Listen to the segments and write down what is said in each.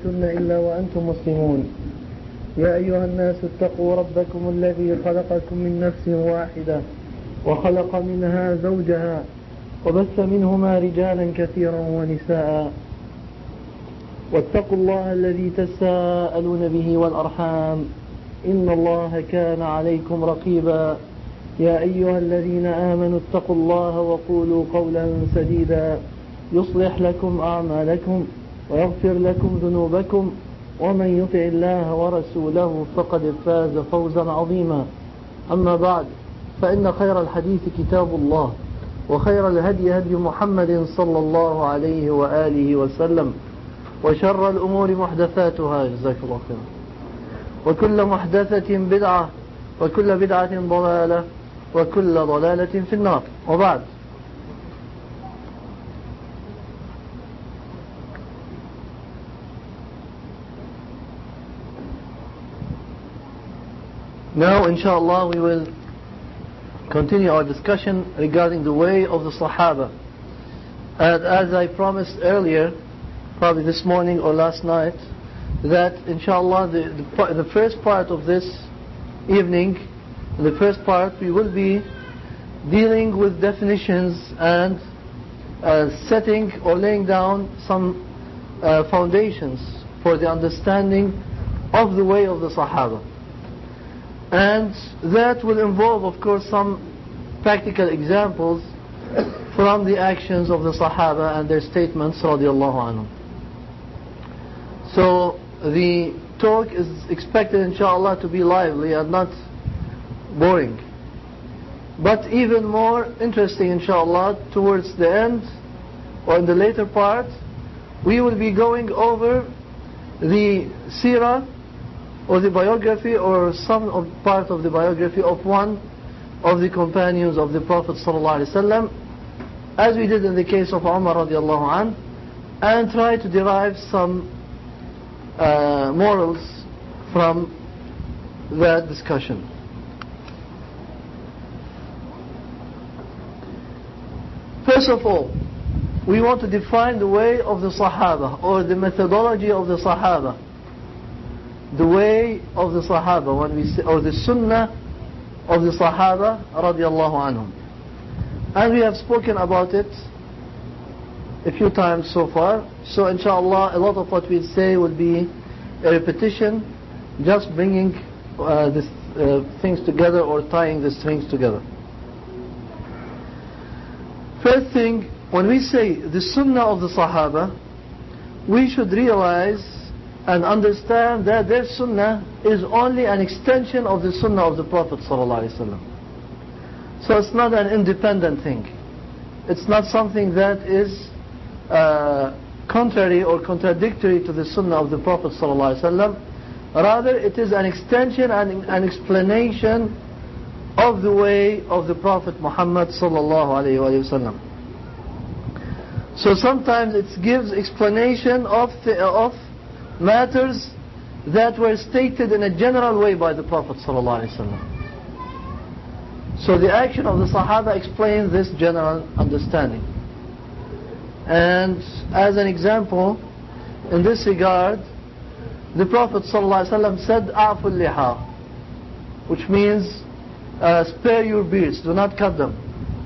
تموتن إلا وأنتم مسلمون. يا أيها الناس اتقوا ربكم الذي خلقكم من نفس واحدة وخلق منها زوجها وبث منهما رجالا كثيرا ونساء واتقوا الله الذي تساءلون به والأرحام إن الله كان عليكم رقيبا. يا أيها الذين آمنوا اتقوا الله وقولوا قولا سديدا يصلح لكم أعمالكم ويغفر لكم ذنوبكم ومن يطع الله ورسوله فقد فاز فوزا عظيما. أما بعد، فإن خير الحديث كتاب الله وخير الهدي هدي محمد صلى الله عليه وآله وسلم وشر الأمور محدثاتها جزاك الله خيرا وكل محدثة بدعة وكل بدعة ضلالة وكل ضلالة في النار. وبعد. Now, inshallah, we will continue our discussion regarding the way of the Sahaba. And as I promised earlier, probably this morning or last night, that inshallah the first part of this evening, the first part, we will be dealing with definitions and setting or laying down some foundations for the understanding of the way of the Sahaba. And that will involve, of course, some practical examples from the actions of the Sahaba and their statements radiallahu anhum. So the talk is expected inshallah to be lively and not boring, but even more interesting inshallah towards the end or in the later part. We will be going over the seerah or the biography or some of part of the biography of one of the companions of the Prophet ﷺ, as we did in the case of Umar radiallahu anh, and try to derive some morals from that discussion. First of all, we want to define the way of the Sahaba or the methodology of the Sahaba. The way of the Sahaba, when we say, or the Sunnah of the Sahaba radiallahu anhum. And we have spoken about it a few times so far. So inshallah, a lot of what we say will be a repetition, just bringing these things together or tying the strings together. First thing, when we say the Sunnah of the Sahaba, we should realize and understand that their Sunnah is only an extension of the Sunnah of the Prophet ﷺ. So it's not an independent thing. It's not something that is contrary or contradictory to the Sunnah of the Prophet ﷺ. Rather, it is an extension and an explanation of the way of the Prophet Muhammad ﷺ. So sometimes it gives explanation of matters that were stated in a general way by the Prophet ﷺ. So the action of the Sahaba explains this general understanding. And as an example, in this regard, the Prophet ﷺ said, "A'ful liha," which means spare your beards, do not cut them.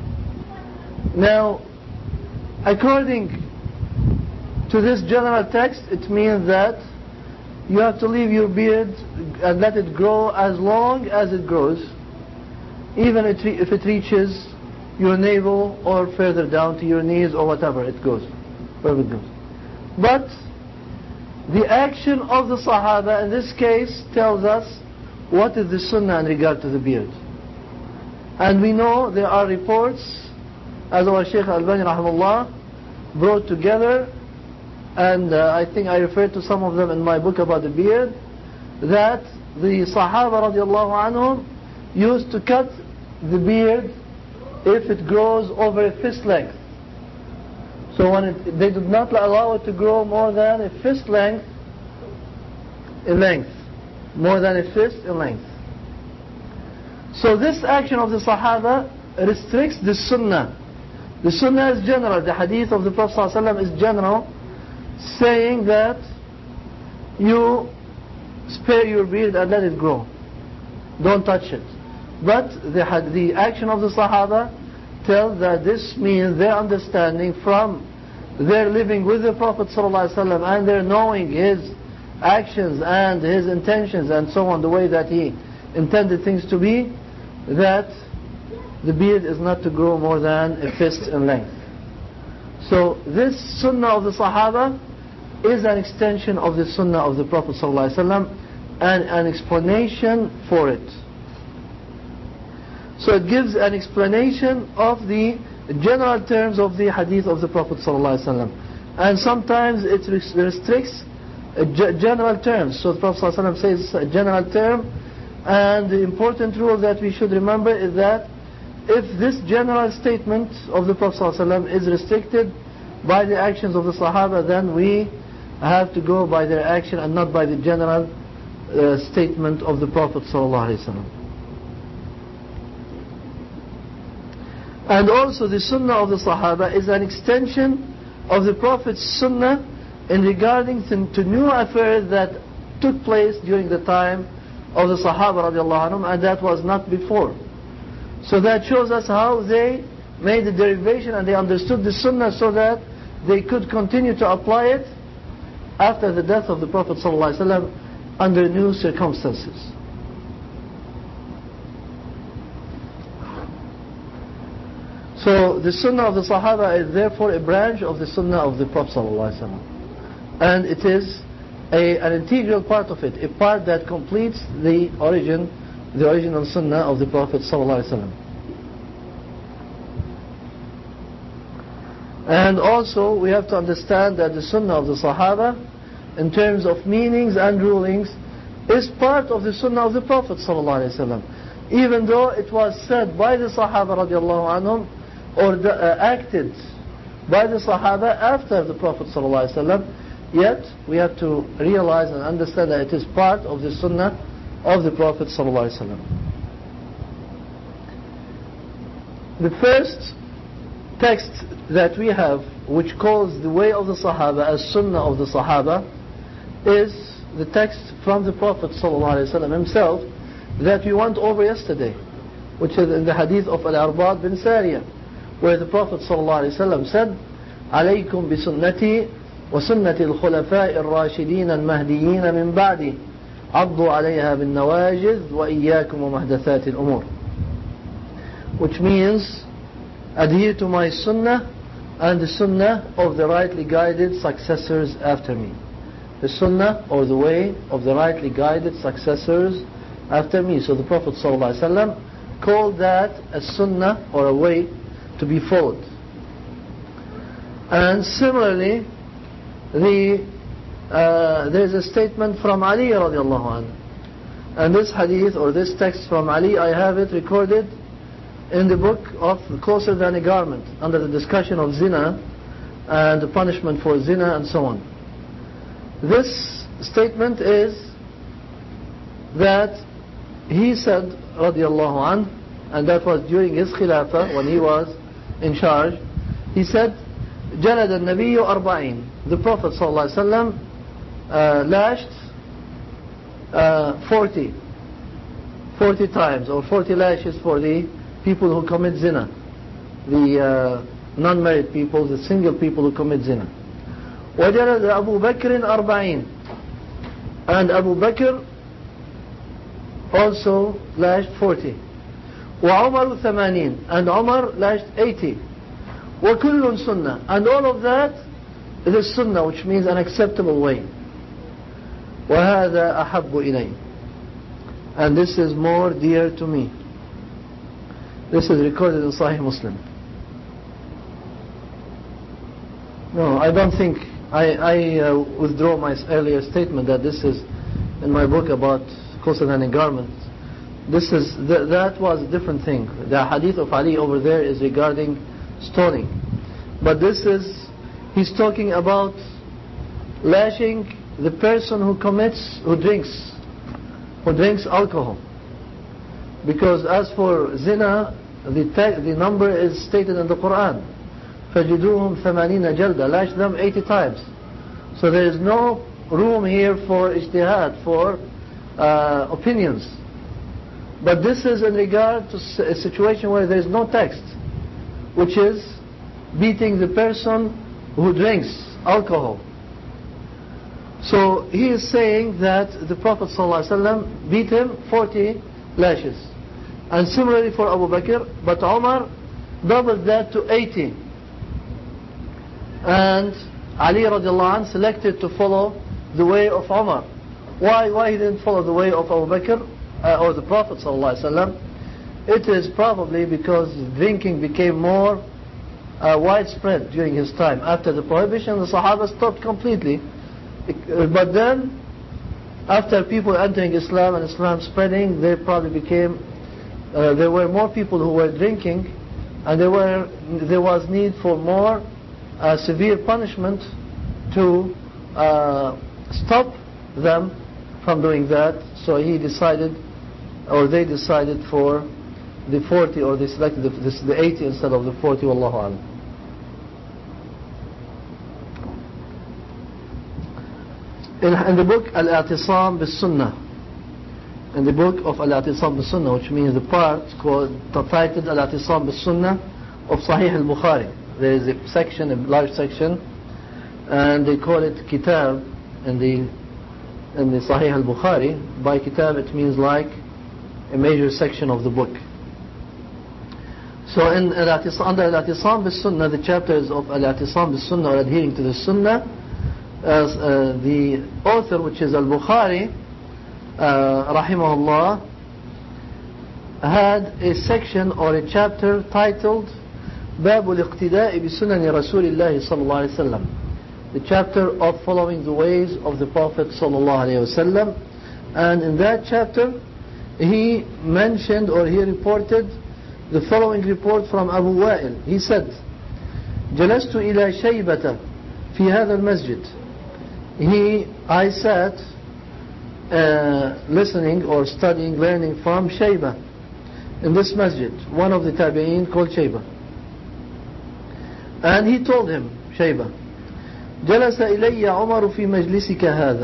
Now, according to this general text, it means that you have to leave your beard and let it grow as long as it grows, even if it reaches your navel or further down to your knees or whatever it goes, wherever it goes. But the action of the Sahaba in this case tells us what is the Sunnah in regard to the beard. And we know there are reports, as our Shaykh Al-Albani rahimahullah brought together, and I think I referred to some of them in my book about the beard, that the Sahaba radiallahu anhum used to cut the beard if it grows over a fist length. So when they did not allow it to grow more than a fist length in length, more than a fist in length. So this action of the Sahaba restricts the Sunnah. The Sunnah is general. The hadith of the Prophet ﷺ is general, saying that you spare your beard and let it grow. Don't touch it. But the action of the Sahaba tells that this means their understanding from their living with the Prophet ﷺ and their knowing his actions and his intentions and so on, the way that he intended things to be, that the beard is not to grow more than a fist in length. So this sunnah of the Sahaba is an extension of the sunnah of the Prophet ﷺ and an explanation for it. So it gives an explanation of the general terms of the hadith of the Prophet ﷺ. And sometimes it restricts general terms. So the Prophet ﷺ says a general term, and the important rule that we should remember is that if this general statement of the Prophet ﷺ is restricted by the actions of the Sahaba, then we have to go by their action and not by the general statement of the Prophet ﷺ. And also the sunnah of the Sahaba is an extension of the Prophet's sunnah in regarding to new affairs that took place during the time of the Sahaba radiallahu anhum, and that was not before. So that shows us how they made the derivation and they understood the sunnah so that they could continue to apply it after the death of the Prophet ﷺ under new circumstances. So the sunnah of the Sahaba is therefore a branch of the sunnah of the Prophet ﷺ. And it is an integral part of it, a part that completes the original sunnah of the Prophet ﷺ. And also we have to understand that the sunnah of the Sahaba in terms of meanings and rulings is part of the sunnah of the Prophet ﷺ. Even though it was said by the Sahaba radiallahu anhum or acted by the Sahaba after the Prophet ﷺ, yet we have to realize and understand that it is part of the sunnah of the Prophet ﷺ. The first text that we have which calls the way of the Sahaba as sunnah of the Sahaba is the text from the Prophet ﷺ himself that we went over yesterday, which is in the hadith of Al-Arbad bin Sariyah, where the Prophet ﷺ said, عليكم بسنتي وسنة الخلفاء الراشدين المهديين من بعدي عضوا عليها بالنواجذ وإياكم ومحدثات الأمور, which means adhere to my sunnah and the sunnah of the rightly guided successors after me. The sunnah or the way of the rightly guided successors after me. So the Prophet ﷺ called that a sunnah or a way to be followed. And similarly, there is a statement from Ali radiallahu anhu. And this hadith or this text from Ali, I have it recorded in the book of Closer Than a Garment, under the discussion of zina and the punishment for zina and so on. This statement is that he said radiallahu anhu, and that was during his khilafah when he was in charge, he said جلد النبي 40, the Prophet ﷺ lashed 40 times or 40 lashes for the people who commit zina, the non-married people, the single people who commit zina. وجلد أبو بكر 40, and Abu Bakr also lashed 40. وعمر 80, and Umar lashed 80. وكل sunnah, and all of that is sunnah, which means an acceptable way. وهذا أحب إلي, and this is more dear to me. This is recorded in Sahih Muslim. No, I don't think I withdraw my earlier statement that this is in my book about Closer Than a Garment. That was a different thing. The hadith of Ali over there is regarding stoning, but he's talking about lashing the person who drinks alcohol, because as for zina, the number is stated in the Quran, فَجِدُوهُمْ 80 جَلْدًا, lash them 80 times. So there is no room here for ijtihad, for opinions. But this is in regard to a situation where there is no text, which is beating the person who drinks alcohol. So he is saying that the Prophet ﷺ beat him 40 lashes. And similarly for Abu Bakr, but Umar doubled that to 80. And Ali radiallahu anh selected to follow the way of Umar. Why he didn't follow the way of Abu Bakr or the Prophet ﷺ? It is probably because drinking became more widespread during his time. After the prohibition, the Sahaba stopped completely. But then, after people entering Islam and Islam spreading, there probably became, there were more people who were drinking, and there was need for more severe punishment to stop them from doing that. So he decided, or they decided for the 40, or they selected the 80 instead of the 40. Wallahu a'lam. In the book Al-I'tisam bis-Sunnah, in the book of Al-I'tisam bis-Sunnah, which means the part titled Al-I'tisam bis-Sunnah of Sahih al-Bukhari, there is a section, a large section, and they call it Kitab in the Sahih al-Bukhari. By Kitab it means like a major section of the book. So in under Al-I'tisam bis-Sunnah, the chapters of Al-I'tisam bis-Sunnah, or adhering to the Sunnah, the author, which is Al-Bukhari rahimahullah, had a section or a chapter titled باب الاقتداء بسنن رسول الله صلى الله عليه وسلم, the chapter of following the ways of the Prophet صلى الله عليه وسلم. And in that chapter he mentioned, or he reported the following report from Abu Wa'il. He said, جلست إلى شيبة في هذا المسجد. I sat listening or studying, learning from Shayba in this masjid, one of the tabi'een called Shayba. And he told him, Shayba, جلس إلي عمر في مجلسك هذا.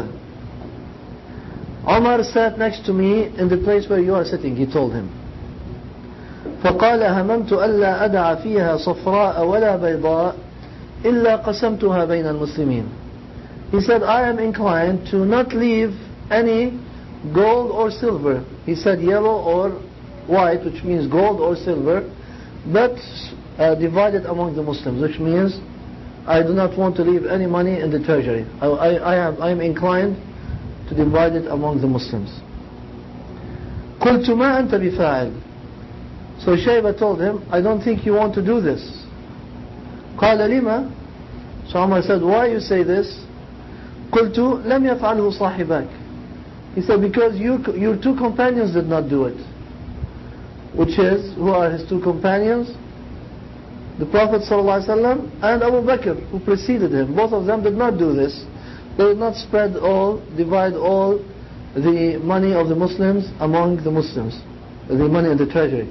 Umar sat next to me in the place where you are sitting, he told him. فقال هممت ألا أدع فيها صفراء ولا بيضاء إلا قسمتها بين المسلمين. He said, I am inclined to not leave any gold or silver. He said yellow or white, which means gold or silver, but divided among the Muslims, which means I do not want to leave any money in the treasury. I am inclined to divide it among the Muslims. قلت ما أنت بفاعل. So Shayba told him, I don't think you want to do this. قال لما. So Umar said, why you say this? قلت لم يفعله صاحبك. He said, because your two companions did not do it. Which is, who are his two companions? The Prophet ﷺ and Abu Bakr, who preceded him. Both of them did not do this. They did not divide all the money of the Muslims among the Muslims, the money in the treasury.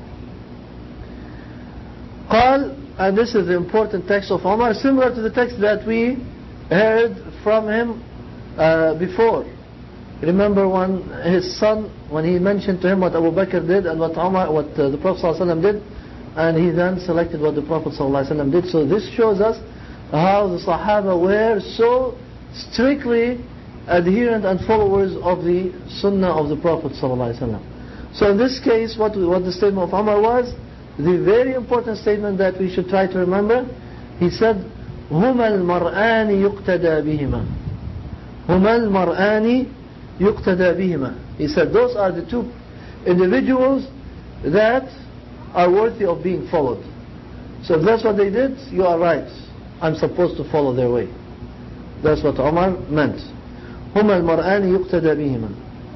قال, and this is the important text of Umar, similar to the text that we heard from him before. Remember when his son, when he mentioned to him what Abu Bakr did and what the Prophet ﷺ did, and he then selected what the Prophet ﷺ did. So this shows us how the Sahaba were so strictly adherent and followers of the Sunnah of the Prophet ﷺ. So in this case, what the statement of Umar was, the very important statement that we should try to remember, he said, هما المرآن يقتدى بهما. هما المرآن يقتدى بهما. He said, those are the two individuals that are worthy of being followed. So if that's what they did, you are right. I'm supposed to follow their way. That's what Umar meant. هما المرآن يقتدى بهما.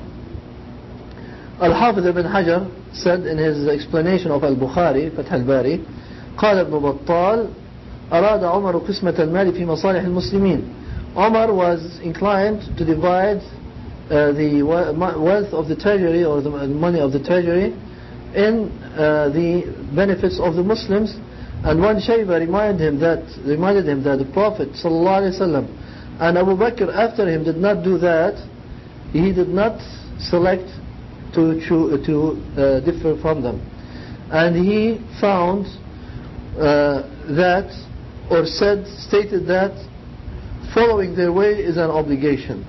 Al-Hafiz ibn Hajar said in his explanation of Al-Bukhari, Fath al-Bari, قال ابن بطال أراد عمر قسمة المال في مصالح المسلمين. Umar was inclined to divide the wealth of the treasury, or the money of the treasury, in the benefits of the Muslims. And when Shayba reminded him that the Prophet ﷺ And Abu Bakr after him did not do that. He did not select to differ from them. And he found that, or stated that following their way is an obligation.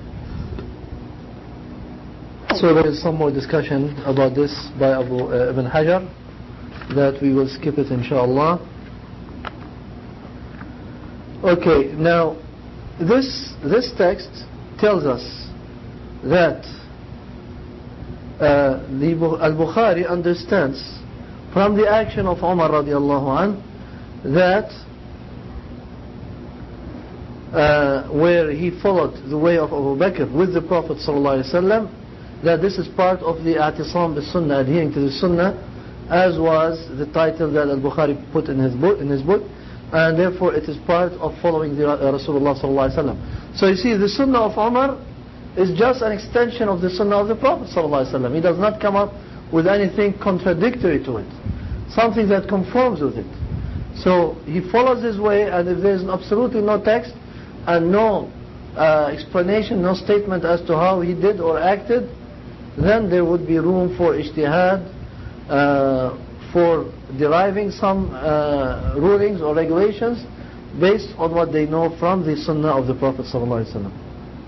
So there is some more discussion about this by Abu Ibn Hajar, that we will skip it inshallah. Okay, now this text tells us that Al-Bukhari understands from the action of Umar radiallahu anh that where he followed the way of Abu Bakr with the Prophet sallallahu alaihi wasallam, that this is part of the I'tisam bis-Sunnah, adhering to the Sunnah, as was the title that Al-Bukhari put in his book, and therefore it is part of following the Rasulullah sallallahu alaihi wasallam. So you see, the Sunnah of Umar is just an extension of the Sunnah of the Prophet sallallahu alaihi wasallam. He does not come up with anything contradictory to it, something that conforms with it. So he follows his way, and if there is absolutely no text and no explanation, no statement as to how he did or acted, then there would be room for ijtihad, for deriving some rulings or regulations based on what they know from the Sunnah of the Prophet sallallahu alaihi wasallam.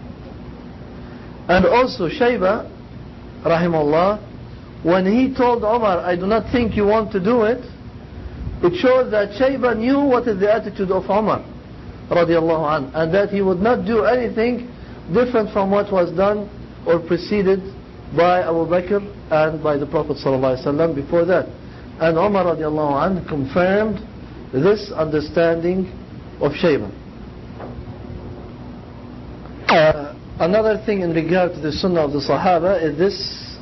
And also Shayba rahimahullah, when he told Umar, I do not think you want to do it, it shows that Shayba knew what is the attitude of Umar radiallahu anh, and that he would not do anything different from what was done or preceded by Abu Bakr and by the Prophet sallallahu alaihi wasallam before that. And Umar radiallahu anh confirmed this understanding of Shayba. Another thing in regard to the Sunnah of the Sahaba is this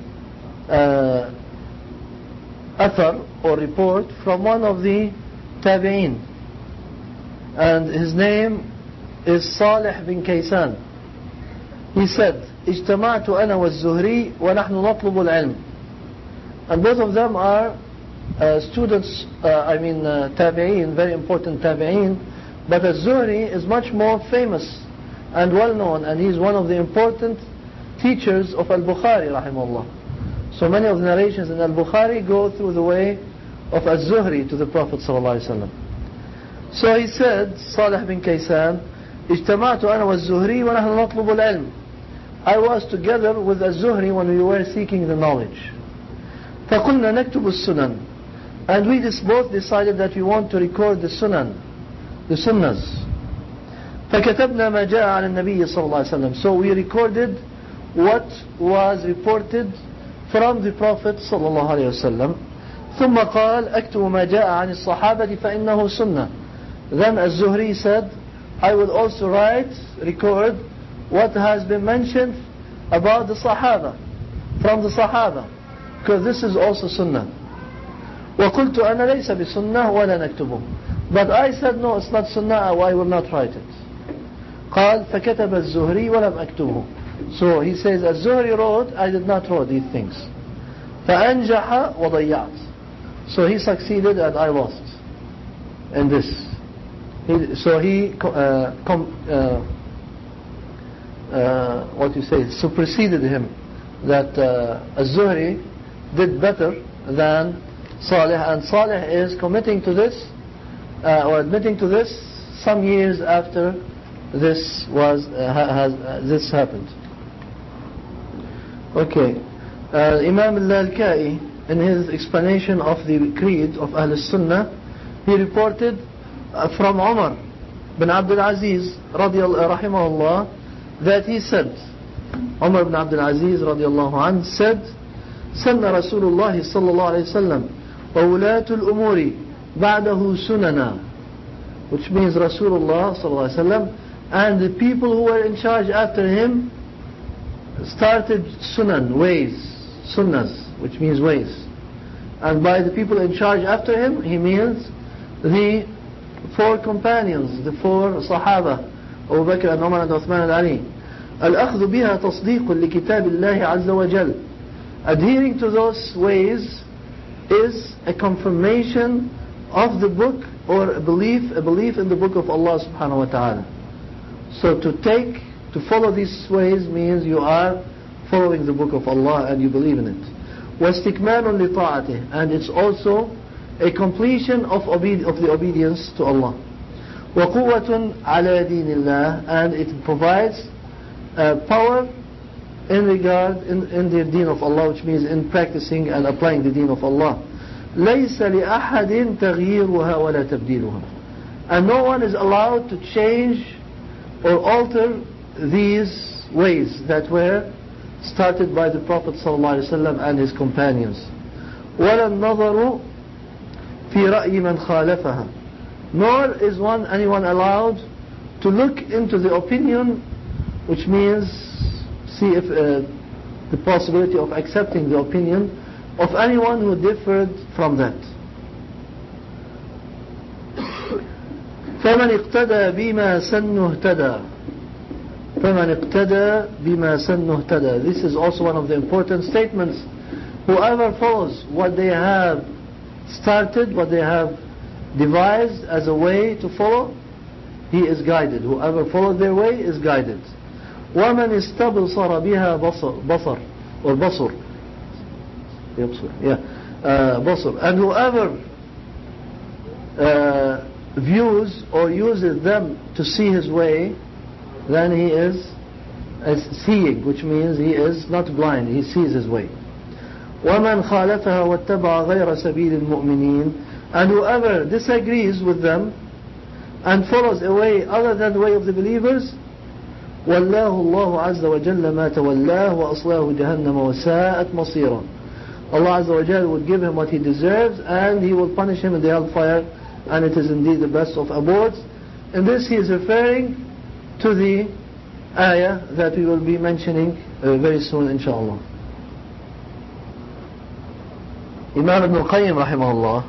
athar or report from one of the Tabi'een, and his name is Salih bin Kaysan. He said, اجتمعت أنا والزهري ونحن نطلب العلم. And both of them are students, Tabi'een, very important Tabi'een, but Az-Zuhri is much more famous and well known, and he's one of the important teachers of Al-Bukhari rahimahullah. So many of the narrations in Al-Bukhari go through the way of Az-Zuhri to the Prophet sallallahu alaihi wasallam. So he said, Salih bin Kaysan, اجتمعت أنا والزهري ونحن نطلب العلم. I was together with Az-Zuhri when we were seeking the knowledge. فقلنا نكتب السنن. And we both decided that we want to record the sunan, the sunnahs. فكتبنا ما جاء عن النبي صلى الله عليه وسلم. So we recorded what was reported from the Prophet صلى الله عليه وسلم. ثم قال اكتب ما جاء عن الصحابة فإنه سنة. Then Az-Zuhri said, I will also record what has been mentioned about the Sahaba, from the Sahaba, because this is also Sunnah. وقلت أنا ليس بسنة ولا نكتبه. But I said, no, it's not Sunnah, I will not write it. قال فكتب الزهري ولم أكتبه. So he says, Az-Zuhri wrote, I did not write these things. فأنجح وضيعت. So he succeeded and I lost in this. So he superseded him, that Az-Zuhri did better than Salih, and Salih is committing to this or admitting to this some years after this this happened. Okay, Imam al-Lalkai, in his explanation of the creed of Ahl Sunnah, he reported from Umar bin Abdul Aziz rahimahullah that he said, Umar bin Abdul Aziz radiallahu anh said, سن رسول الله صلى الله عليه وسلم وولاة الأمور بعده سننا, which means Rasulullah صلى الله عليه وسلم and the people who were in charge after him started sunan, ways, sunnahs, which means ways. And by the people in charge after him, he means the four companions, the four Sahaba, Abu Bakr and Umar and Uthman and Ali. الأخذ بها تصديق لكتاب الله عز وجل. Adhering to those ways is a confirmation of the book, or a belief in the book of Allah subhanahu wa ta'ala. So to follow these ways means you are following the book of Allah and you believe in it. وَاسْتِكْمَالٌ لِطَاعَتِهِ, and it's also a completion of the obedience to Allah. وَقُوَّةٌ عَلَى دِينِ اللَّهِ, and it provides power in the deen of Allah, which means in practicing and applying the deen of Allah. لَيْسَ لِأَحَدٍ تَغْيِيرُهَا وَلَا تَبْدِيلُهَا, and no one is allowed to change or alter these ways that were started by the Prophet ﷺ and his companions. وَلَا النَّظَرُ فِي رَأْيِ مَنْ خَالَفَهَا, nor is anyone allowed to look into the opinion, which means see if the possibility of accepting the opinion of anyone who differed from that. فَمَنِ اقْتَدَى بِمَا سَنُّ اهْتَدَى, فَمَنِ اقْتَدَى بِمَا سَنُّ اهْتَدَى. This is also one of the important statements. Whoever follows what they have started, what they have devised as a way to follow, he is guided. Whoever follows their way is guided. وَمَنِ اسْتَبْصَرَ بِهَا بَصَرْ or بَصُرْ, بَصُرْ, and whoever views or uses them to see his way, then he is seeing, which means he is not blind, he sees his way. وَمَنْ خَالَفَهَا وَاتَّبَعَ غَيْرَ سَبِيلِ الْمُؤْمِنِينَ, and whoever disagrees with them and follows a way other than the way of the believers, وَاللَّهُ اللَّهُ عَزَّ وَجَلَّ مَا تَوَلَّاهُ وَأَصْلَاهُ جَهَنَّمَ وَسَاءَتْ مَصِيرًا. Allah Azza wa Jalla would give him what he deserves, and he will punish him in the hellfire, and it is indeed the best of abodes. In this he is referring to the ayah that we will be mentioning very soon, inshallah. Imam Ibn al-Qayyim rahimahullah,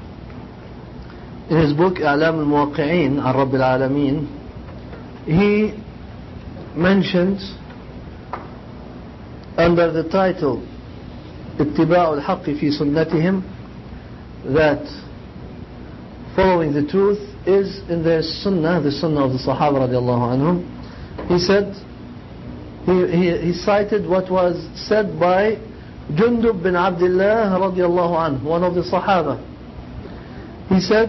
in his book A'lam al-Muwaqqi'in an Rabbil Alameen, he mentioned under the title اتباع الحق في سنتهم that following the truth is in their sunnah, the sunnah of the Sahaba radiallahu anhum. He said, he cited what was said by Jundub bin Abdullah radiallahu anhu, one of the Sahaba. He said,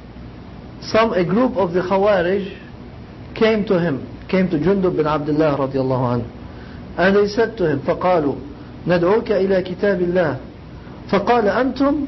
a group of the Khawarij came to Jundub bin Abdullah radiallahu anhu, and they said to him, فَقَالُوا نَدْعُوكَ إِلَى كِتَابِ اللَّهِ فَقَالَ أَنْتُمْ.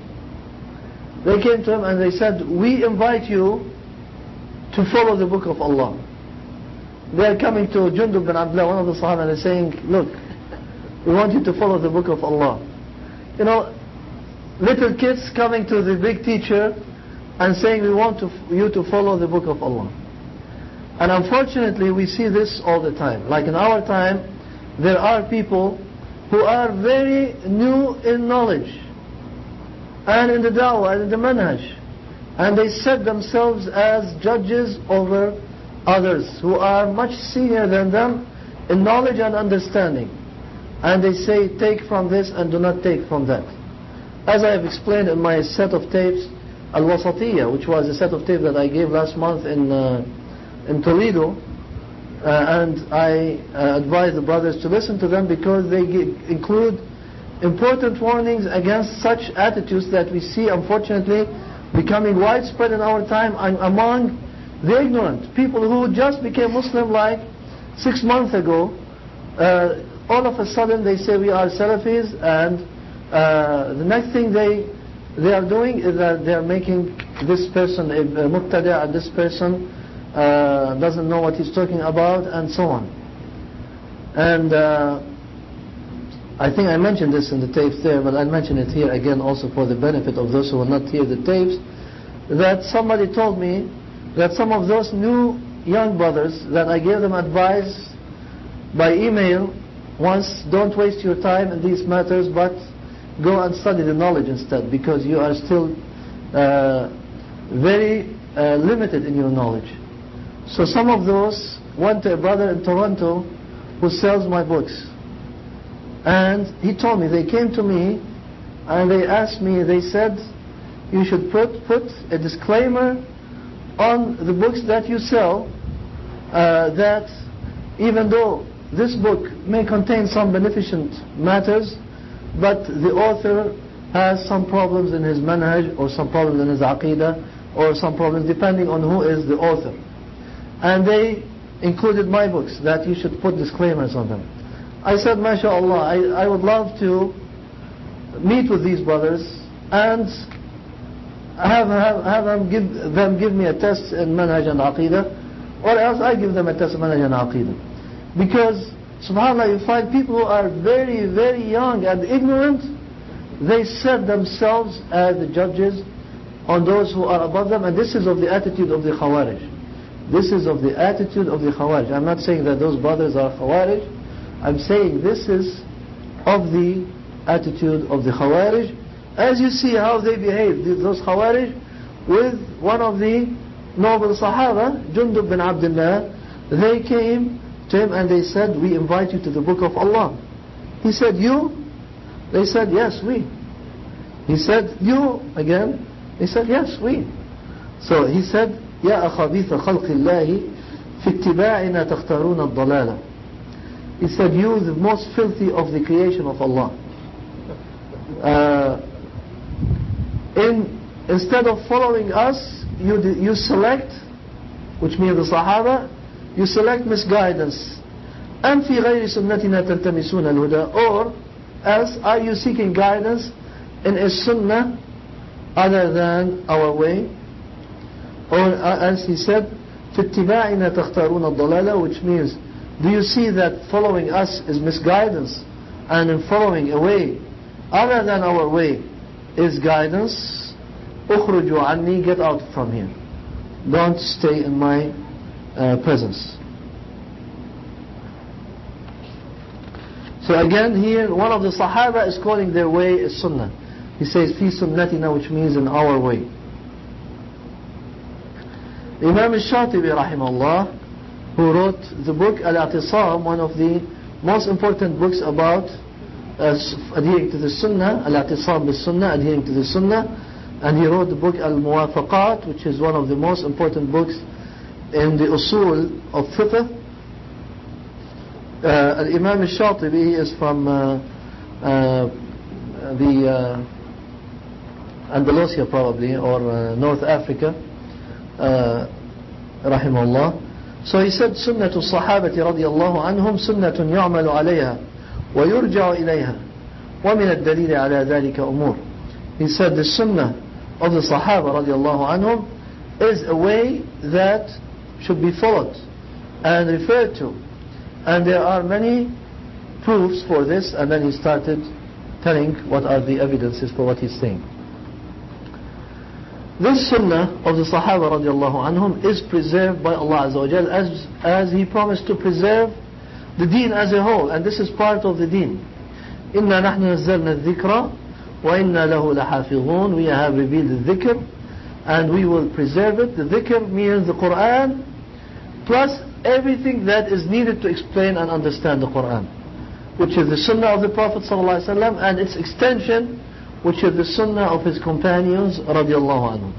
They came to him and they said, we invite you to follow the book of Allah. They are coming to Jundub bin Abdullah, one of the Sahaba, and they're saying, look, we want you to follow the book of Allah. You know, little kids coming to the big teacher and saying, we want you to follow the book of Allah. And unfortunately we see this all the time. Like in our time, there are people who are very new in knowledge and in the da'wah and in the manhaj, and they set themselves as judges over others who are much senior than them in knowledge and understanding, and they say take from this and do not take from that. As I have explained in my set of tapes Al-Wasatiyya, which was a set of tapes that I gave last month in Toledo, and I advise the brothers to listen to them because they include important warnings against such attitudes that we see unfortunately becoming widespread in our time among the ignorant. People who just became Muslim like 6 months ago, all of a sudden they say we are Salafis, and the next thing they are doing is that they are making this person a Muqtada, and this person doesn't know what he's talking about, and so on. And I think I mentioned this in the tapes there, but I'll mention it here again also for the benefit of those who will not hear the tapes, that somebody told me that some of those new young brothers that I gave them advice by email once, don't waste your time in these matters, but go and study the knowledge instead, because you are still very limited in your knowledge. So some of those went to a brother in Toronto who sells my books, and he told me, they came to me and they asked me, they said, you should put a disclaimer on the books that you sell that even though this book may contain some beneficent matters, but the author has some problems in his manhaj, or some problems in his aqidah, or some problems depending on who is the author. And they included my books, that you should put disclaimers on them. I said, MashaAllah, I would love to meet with these brothers and have them give me a test in manhaj and aqidah, or else I give them a test in manhaj and aqidah. Because, subhanAllah, you find people who are very, very young and ignorant, they set themselves as the judges on those who are above them, and this is of the attitude of the Khawarij. This is of the attitude of the Khawarij. I'm not saying that those brothers are Khawarij. I'm saying this is of the attitude of the Khawarij. As you see how they behave, those Khawarij, with one of the noble Sahaba, Jundub bin Abdullah, they came to him and they said, we invite you to the book of Allah. He said, you? They said, yes, we. He said, you? Again? They said, yes, we. So he said, يا أخبيث خلق الله في اتباعنا تختارون الضلالة. He said, you, the most filthy of the creation of Allah, instead of following us, you select, which means the Sahaba, you select misguidance. أم في غير سنتنا تلتمسون الهدى, or else are you seeking guidance in a sunnah other than our way? Or as he said, في اتباعنا تختارون الضلالة, which means, do you see that following us is misguidance, and in following a way other than our way is guidance? اخرجوا عني, get out from here. Don't stay in my presence. So again here, one of the Sahaba is calling their way a sunnah. He says, fi sunnatina, which means in our way. Imam al-Shatibi rahimahullah, who wrote the book Al-I'tisam, one of the most important books about adhering to the Sunnah, Al-I'tisam bil-Sunnah, adhering to the Sunnah, and he wrote the book Al-Muwafaqat, which is one of the most important books in the usul of fiqh. Imam al-Shatibi, he is from the Andalusia probably, or North Africa, rahimahullah. So he said, سنة الصحابة رضي الله عنهم سنة يعمل عليها ويرجع إليها ومن الدليل على ذلك أمور. He said the sunnah of the Sahaba رضي الله عنهم is a way that should be followed and referred to, and there are many proofs for this. And then he started telling what are the evidences for what he's saying. This sunnah of the Sahaba radiallahu anhum is preserved by Allah Azza wa Jal, as He promised to preserve the deen as a whole, and this is part of the deen. إِنَّا نَحْنُ نَزَّلْنَا الذِّكْرَ وَإِنَّا لَهُ لَحَافِظُونَ. We have revealed the dhikr and we will preserve it. The dhikr means the Quran plus everything that is needed to explain and understand the Quran, which is the sunnah of the Prophet ﷺ and its extension, which is the sunnah of his companions radiallahu anhum.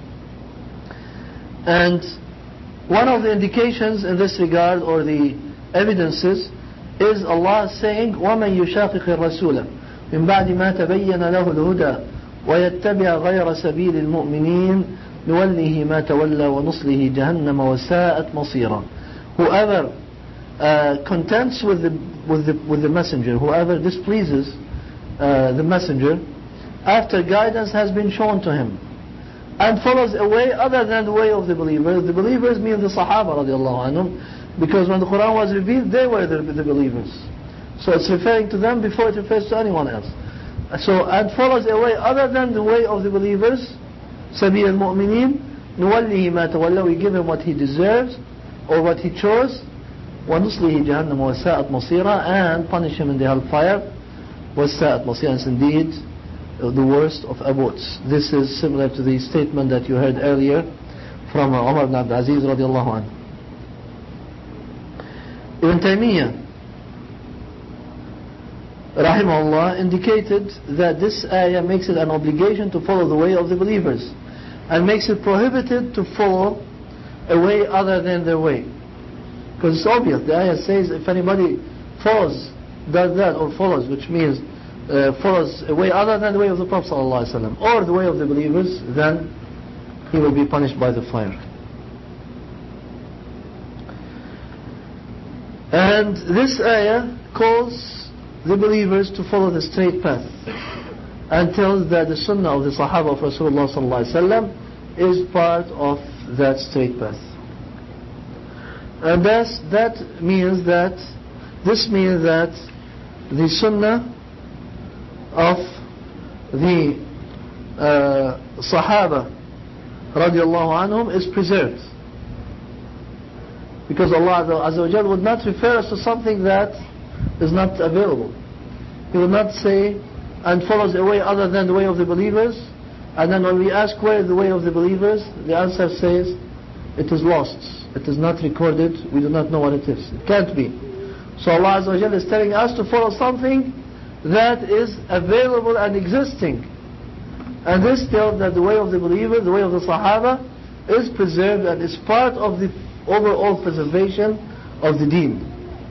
And one of the indications in this regard, or the evidences, is Allah saying, وَمَنْ يُشَاقِقِ الرَّسُولَ مِنْ بَعْدِ مَا تَبَيَّنَ لَهُ الْهُدَى وَيَتَّبِعَ غَيْرَ سَبِيلِ الْمُؤْمِنِينَ نُوَلِّهِ مَا تَوَلَّى وَنُصْلِهِ جَهَنَّمَ وَسَاءَتْ مَصِيرًا. Whoever contents with the messenger, whoever displeases the messenger after guidance has been shown to him, and follows a way other than the way of the believers mean the Sahaba radiallahu anhum, because when the Quran was revealed, they were the believers. So it's referring to them before it refers to anyone else. So, and follows a way other than the way of the believers, سَبِيلَ الْمُؤْمِنِينَ نُوَلِّهِ مَا تَوَلَّى, we give him what he deserves or what he chose, وَنُصْلِهِ جَهَنَّمَ وَسَاءَتْ مَصِيرًا, and punish him in the hellfire. وَسَاءَتْ مَصِيرًا, is indeed the worst of abodes. This is similar to the statement that you heard earlier from Umar ibn Abdul Aziz radiallahu anhu. Ibn Taymiyyah rahimahullah indicated that this ayah makes it an obligation to follow the way of the believers, and makes it prohibited to follow a way other than their way. Because it's obvious. The ayah says if anybody does that or follows, which means follows a way other than the way of the Prophet ﷺ or the way of the believers, then he will be punished by the fire. And this ayah calls the believers to follow the straight path and tells that the sunnah of the Sahaba of Rasulullah ﷺ is part of that straight path. And this means that the sunnah of the Sahaba radiallahu anhum is preserved. Because Allah Azza wa Jal would not refer us to something that is not available. He will not say, and follows a way other than the way of the believers, and then when we ask where is the way of the believers, the answer says, it is lost. It is not recorded. We do not know what it is. It can't be. So Allah Azza wa Jal is telling us to follow something that is available and existing. And this tells that the way of the believer, the way of the Sahaba, is preserved and is part of the overall preservation of the deen.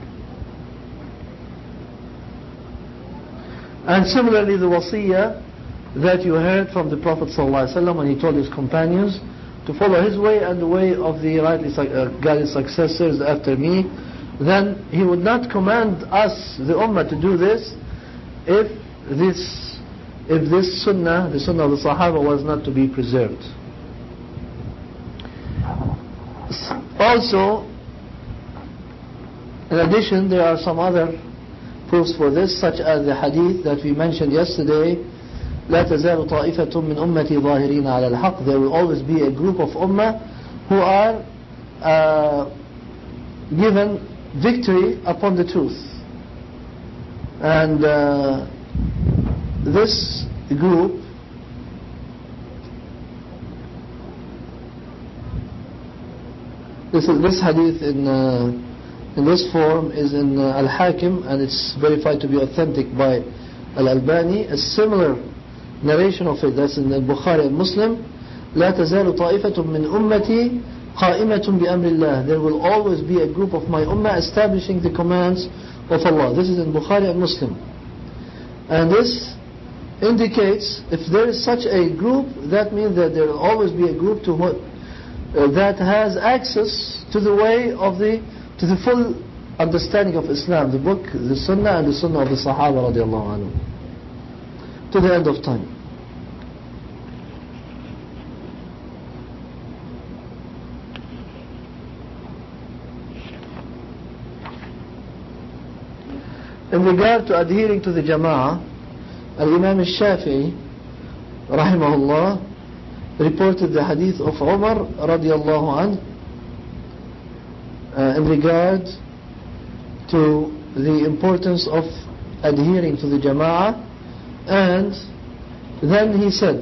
And similarly, the wasiyah that you heard from the Prophet ﷺ when he told his companions to follow his way and the way of the rightly guided successors after me, then he would not command us, the ummah, to do this if this sunnah, the sunnah of the Sahaba, was not to be preserved. Also, in addition, there are some other proofs for this, such as the hadith that we mentioned yesterday, لا تزال طائفة من أمتي ظاهرين على الحق. There will always be a group of ummah who are given victory upon the truth. And this group this hadith in this form is in Al-Hakim, and it's verified to be authentic by Al-Albani. A similar narration of it, that's in Bukhari and Muslim. لا تزال طائفة من أمتي قائمة بأمر الله. There will always be a group of my ummah establishing the commands of Allah. This is in Bukhari and Muslim. And this indicates, if there is such a group, that means that there will always be a group that has access to the way of to the full understanding of Islam, the book, the Sunnah, and the Sunnah of the Sahaba radiallahu anhu, to the end of time. In regard to adhering to the Jama'ah, Al-Imam al-Shafi'i rahimahullah reported the hadith of Umar radiallahu anhu in regard to the importance of adhering to the Jama'ah, and then he said,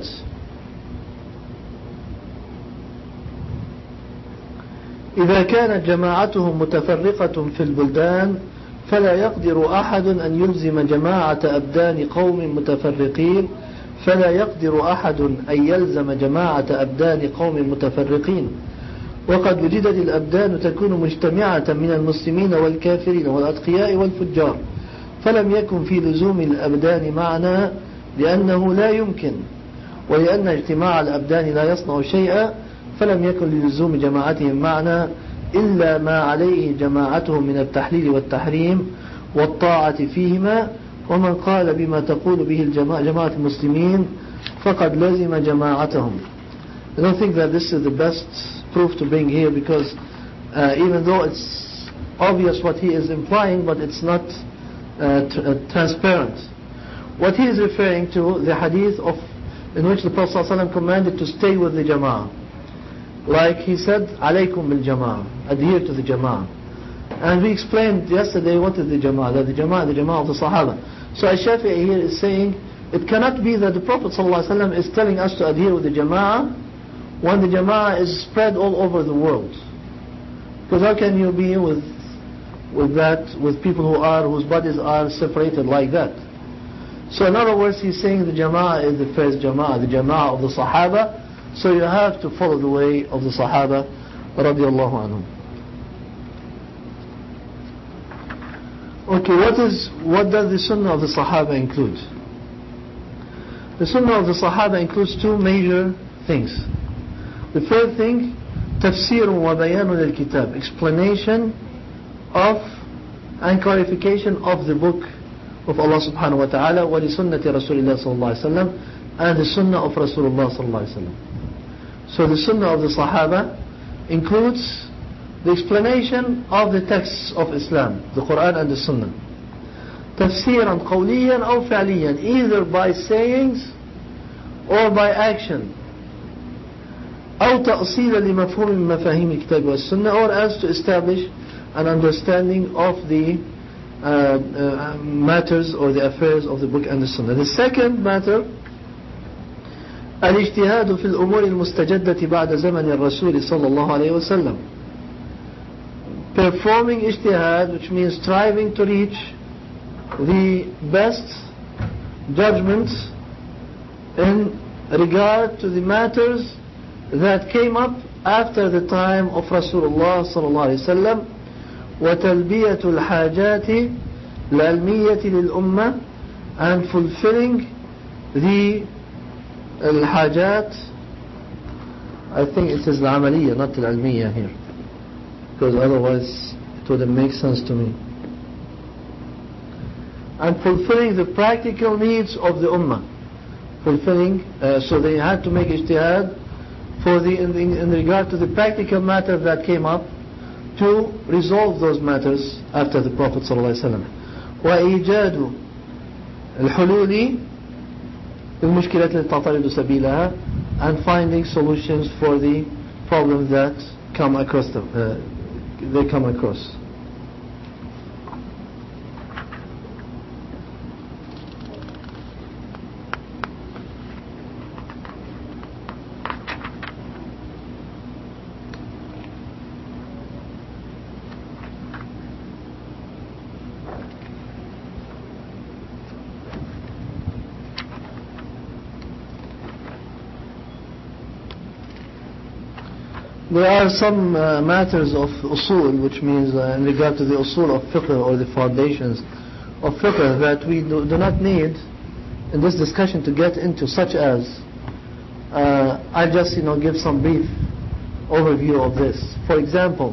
إذا كانت جماعتهم متفرقة في البلدان فلا يقدر أحد أن يلزم جماعة أبدان قوم متفرقين فلا يقدر أحد أن يلزم جماعة أبدان قوم متفرقين وقد وجدت الأبدان تكون مجتمعة من المسلمين والكافرين والأتقياء والفجار فلم يكن في لزوم الأبدان معنى لأنه لا يمكن ولأن اجتماع الأبدان لا يصنع شيئا فلم يكن للزوم جماعتهم معنى إلا ما عليه جماعتهم من التحليل والتحريم والطاعة فيهما ومن قال بما تقول به جماعة المسلمين فقد لزم جماعتهم. I don't think that this is the best proof to bring here, because even though it's obvious what he is implying, but it's not transparent. What he is referring to, the hadith in which the Prophet ﷺ commanded to stay with the Jama'ah. Like he said, alaykum bil Jama'ah, adhere to the Jama'ah. And we explained yesterday what is the Jama'ah, that the Jama'ah of the Sahaba. So Al-Shafi'i here is saying, it cannot be that the Prophet ﷺ is telling us to adhere with the Jama'ah when the Jama'ah is spread all over the world. Because how can you be with people whose bodies are separated like that? So in other words, he's saying the Jama'ah is the first Jama'ah, the Jama'ah of the Sahaba. So you have to follow the way of the Sahaba radiallahu anhum. Okay, what does the Sunnah of the Sahaba include? The Sunnah of the Sahaba includes two major things. The first thing, تفسير وبيان للكتاب, explanation of and clarification of the book of Allah subhanahu wa ta'ala, وَلِسُنَّةِ رَسُولِ اللَّهِ صلى الله عليه وسلم, and the Sunnah of Rasulullah صلى الله عليه وسلم. So the Sunnah of the Sahaba includes the explanation of the texts of Islam, the Quran and the Sunnah. تفسيرا قوليا أو فعليا, either by sayings or by action. أو تأصيلا لمفهوم من مفاهيم الكتاب والسنة, or as to establish an understanding of the matters or the affairs of the book and the Sunnah. The second matter, الاجتهاد في الأمور المستجدة بعد زمن الرسول صلى الله عليه وسلم. Performing ijtihad, which means striving to reach the best judgment in regard to the matters that came up after the time of Rasulullah صلى الله عليه وسلم, وتلبية الحاجات العلمية للأمة, and fulfilling the الحاجات, I think it is العملية not العلمية here, because otherwise it wouldn't make sense to me, and fulfilling the practical needs of the ummah. Fulfilling, so they had to make ijtihad for in regard to the practical matter that came up, to resolve those matters after the Prophet ﷺ. وإيجاد الحلول المشكلات التي تعترض سبيلها, and finding solutions for the problems that come across they come across. There are some matters of usul, which means in regard to the usul of fiqh or the foundations of fiqh, that we do not need in this discussion to get into, such as I'll just give some brief overview of this. For example,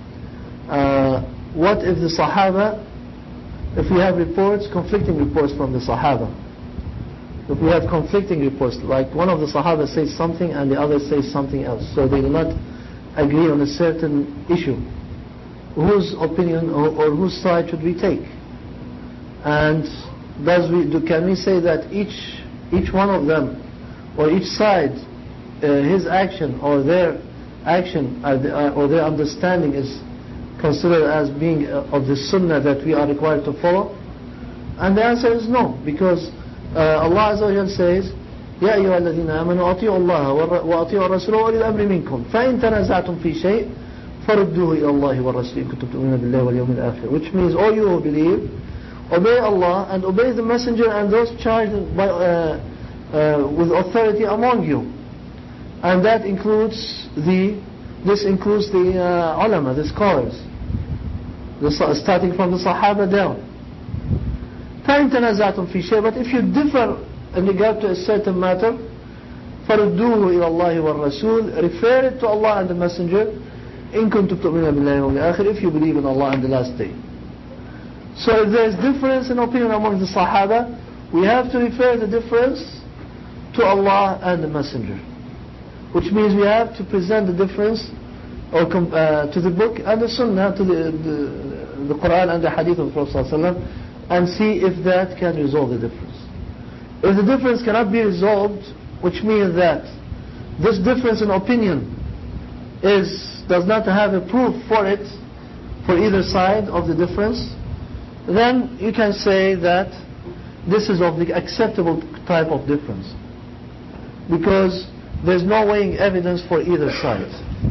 what if the Sahaba, if we have conflicting reports from the Sahaba, if we have conflicting reports, like one of the Sahaba says something and the other says something else, so they do not agree on a certain issue, whose opinion or whose side should we take? And can we say that each one of them, or each side, his action or their action or their understanding is considered as being of the sunnah that we are required to follow? And the answer is no, because Allah Azza wa Jalla says, يا أيها الذين آمنوا أطيعوا الله وأطيعوا الرسول وأولي الأمر منكم فإن تنازعتم في شيء فردوه إلى الله والرسول إن كنتم تؤمنون بالله واليوم الآخر. Which means, all you who believe, obey Allah and obey the messenger and those charged with authority among you. And that includes the ulama, the scholars, starting from the Sahaba down. فإن تنازعتم في شيء, but if you differ in regard to a certain matter, فَرُدُّوهُ إِلَى اللَّهِ وَالرَّسُولِ, refer it to Allah and the Messenger, إِن كُنتُمْ تُؤْمِنُونَ بِاللَّهِ وَالْيَوْمِ الْآخِرِ, if you believe in Allah and the last day. So if there is difference in opinion among the Sahaba, we have to refer the difference to Allah and the Messenger, which means we have to present the difference to the book and the Sunnah, to the Quran and the Hadith of the Prophet ﷺ, and see if that can resolve the difference. If the difference cannot be resolved, which means that this difference in opinion does not have a proof for it, for either side of the difference, then you can say that this is of the acceptable type of difference, because there's no weighing evidence for either side.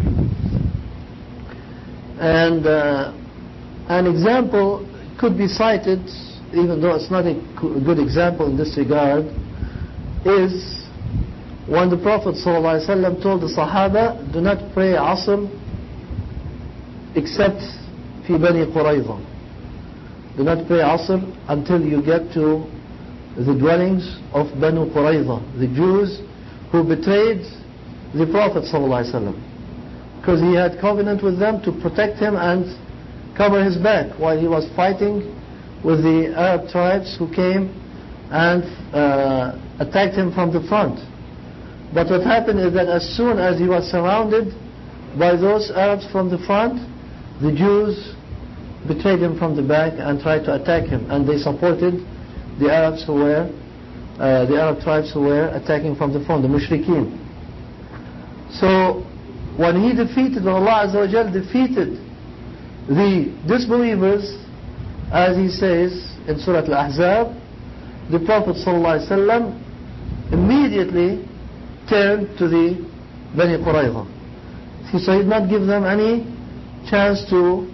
And an example could be cited, even though it's not a good example in this regard, is when the Prophet ﷺ told the Sahaba, do not pray Asr except fi Bani Qurayza. do not pray Asr until you get to the dwellings of Banu Qurayza, the Jews who betrayed the Prophet ﷺ, because he had covenant with them to protect him and cover his back while he was fighting with the Arab tribes who came and attacked him from the front. But what happened is that as soon as he was surrounded by those Arabs from the front, the Jews betrayed him from the back and tried to attack him, and they supported the Arab tribes who were attacking from the front, the Mushrikeen. So when Allah Azza wa Jal defeated the disbelievers, as he says in Surah Al-Ahzab, the Prophet ﷺ immediately turned to the Bani Qurayza. So he did not give them any chance to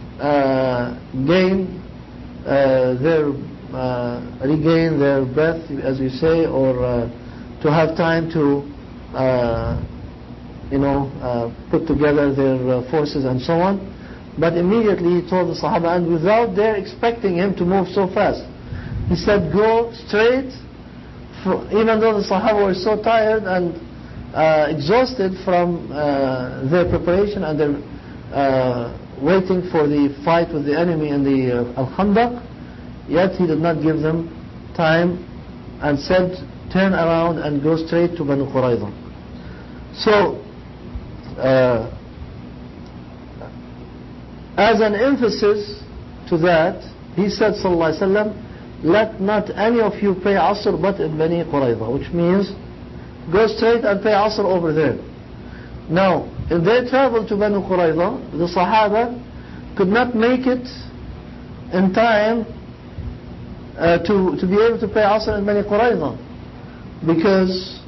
regain their breath, as you say, or to have time to put together their forces and so on. But immediately he told the Sahaba, and without their expecting him to move so fast, he said, go straight, even though the Sahaba were so tired and exhausted from their preparation and their waiting for the fight with the enemy in the Al-Khandaq, yet he did not give them time and said, turn around and go straight to Banu Qurayza. So as an emphasis to that, he said, sallallahu alaihi wasallam, let not any of you pray Asr but in Bani Qurayza, which means go straight and pray Asr over there. Now, if they traveled to Banu Qurayza, the Sahaba could not make it in time to be able to pray Asr in Bani Qurayza, because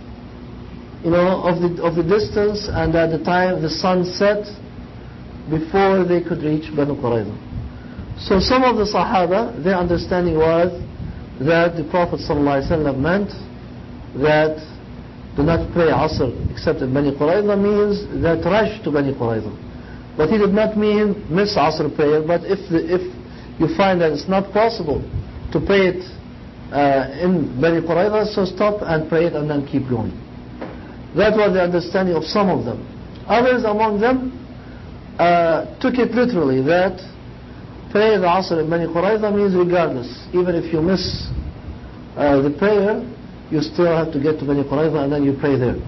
of the distance, and at the time the sun set before they could reach Banu Qurayza. So some of the Sahaba, their understanding was that the Prophet ﷺ meant that do not pray Asr except in Bani Qurayza, means that rush to Bani Qurayza. But he did not mean miss Asr prayer, but if you find that it's not possible to pray it in Bani Qurayza, so stop and pray it and then keep going. That was the understanding of some of them. Others among them took it literally, that pray the Asr in Bani Qurayza means regardless, even if you miss the prayer, you still have to get to Bani Qurayza and then you pray there.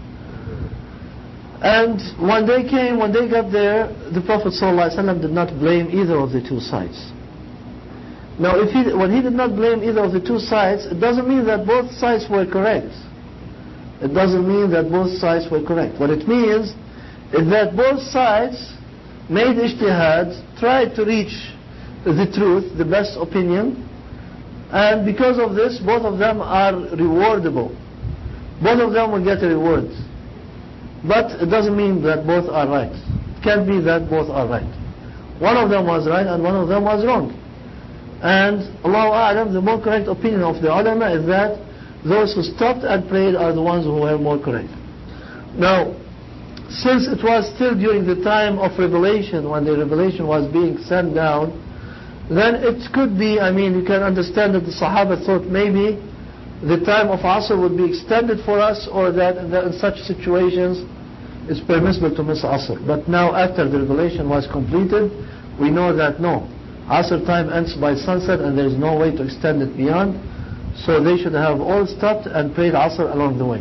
And when they got there, the Prophet ﷺ did not blame either of the two sides. Now, when he did not blame either of the two sides, it doesn't mean that both sides were correct. It doesn't mean that both sides were correct. What it means is that both sides made ijtihad, tried to reach the truth, the best opinion, and because of this, both of them are rewardable. Both of them will get a reward. But it doesn't mean that both are right. It can't be that both are right. One of them was right and one of them was wrong. And Allahu A'lam, the more correct opinion of the ulama is that those who stopped and prayed are the ones who were more correct. Now, since it was still during the time of revelation, when the revelation was being sent down, then it could be, you can understand that the Sahaba thought maybe the time of Asr would be extended for us, or that in such situations it's permissible to miss Asr. But now after the revelation was completed, we know that no, Asr time ends by sunset and there is no way to extend it beyond. So they should have all stopped and prayed Asr along the way.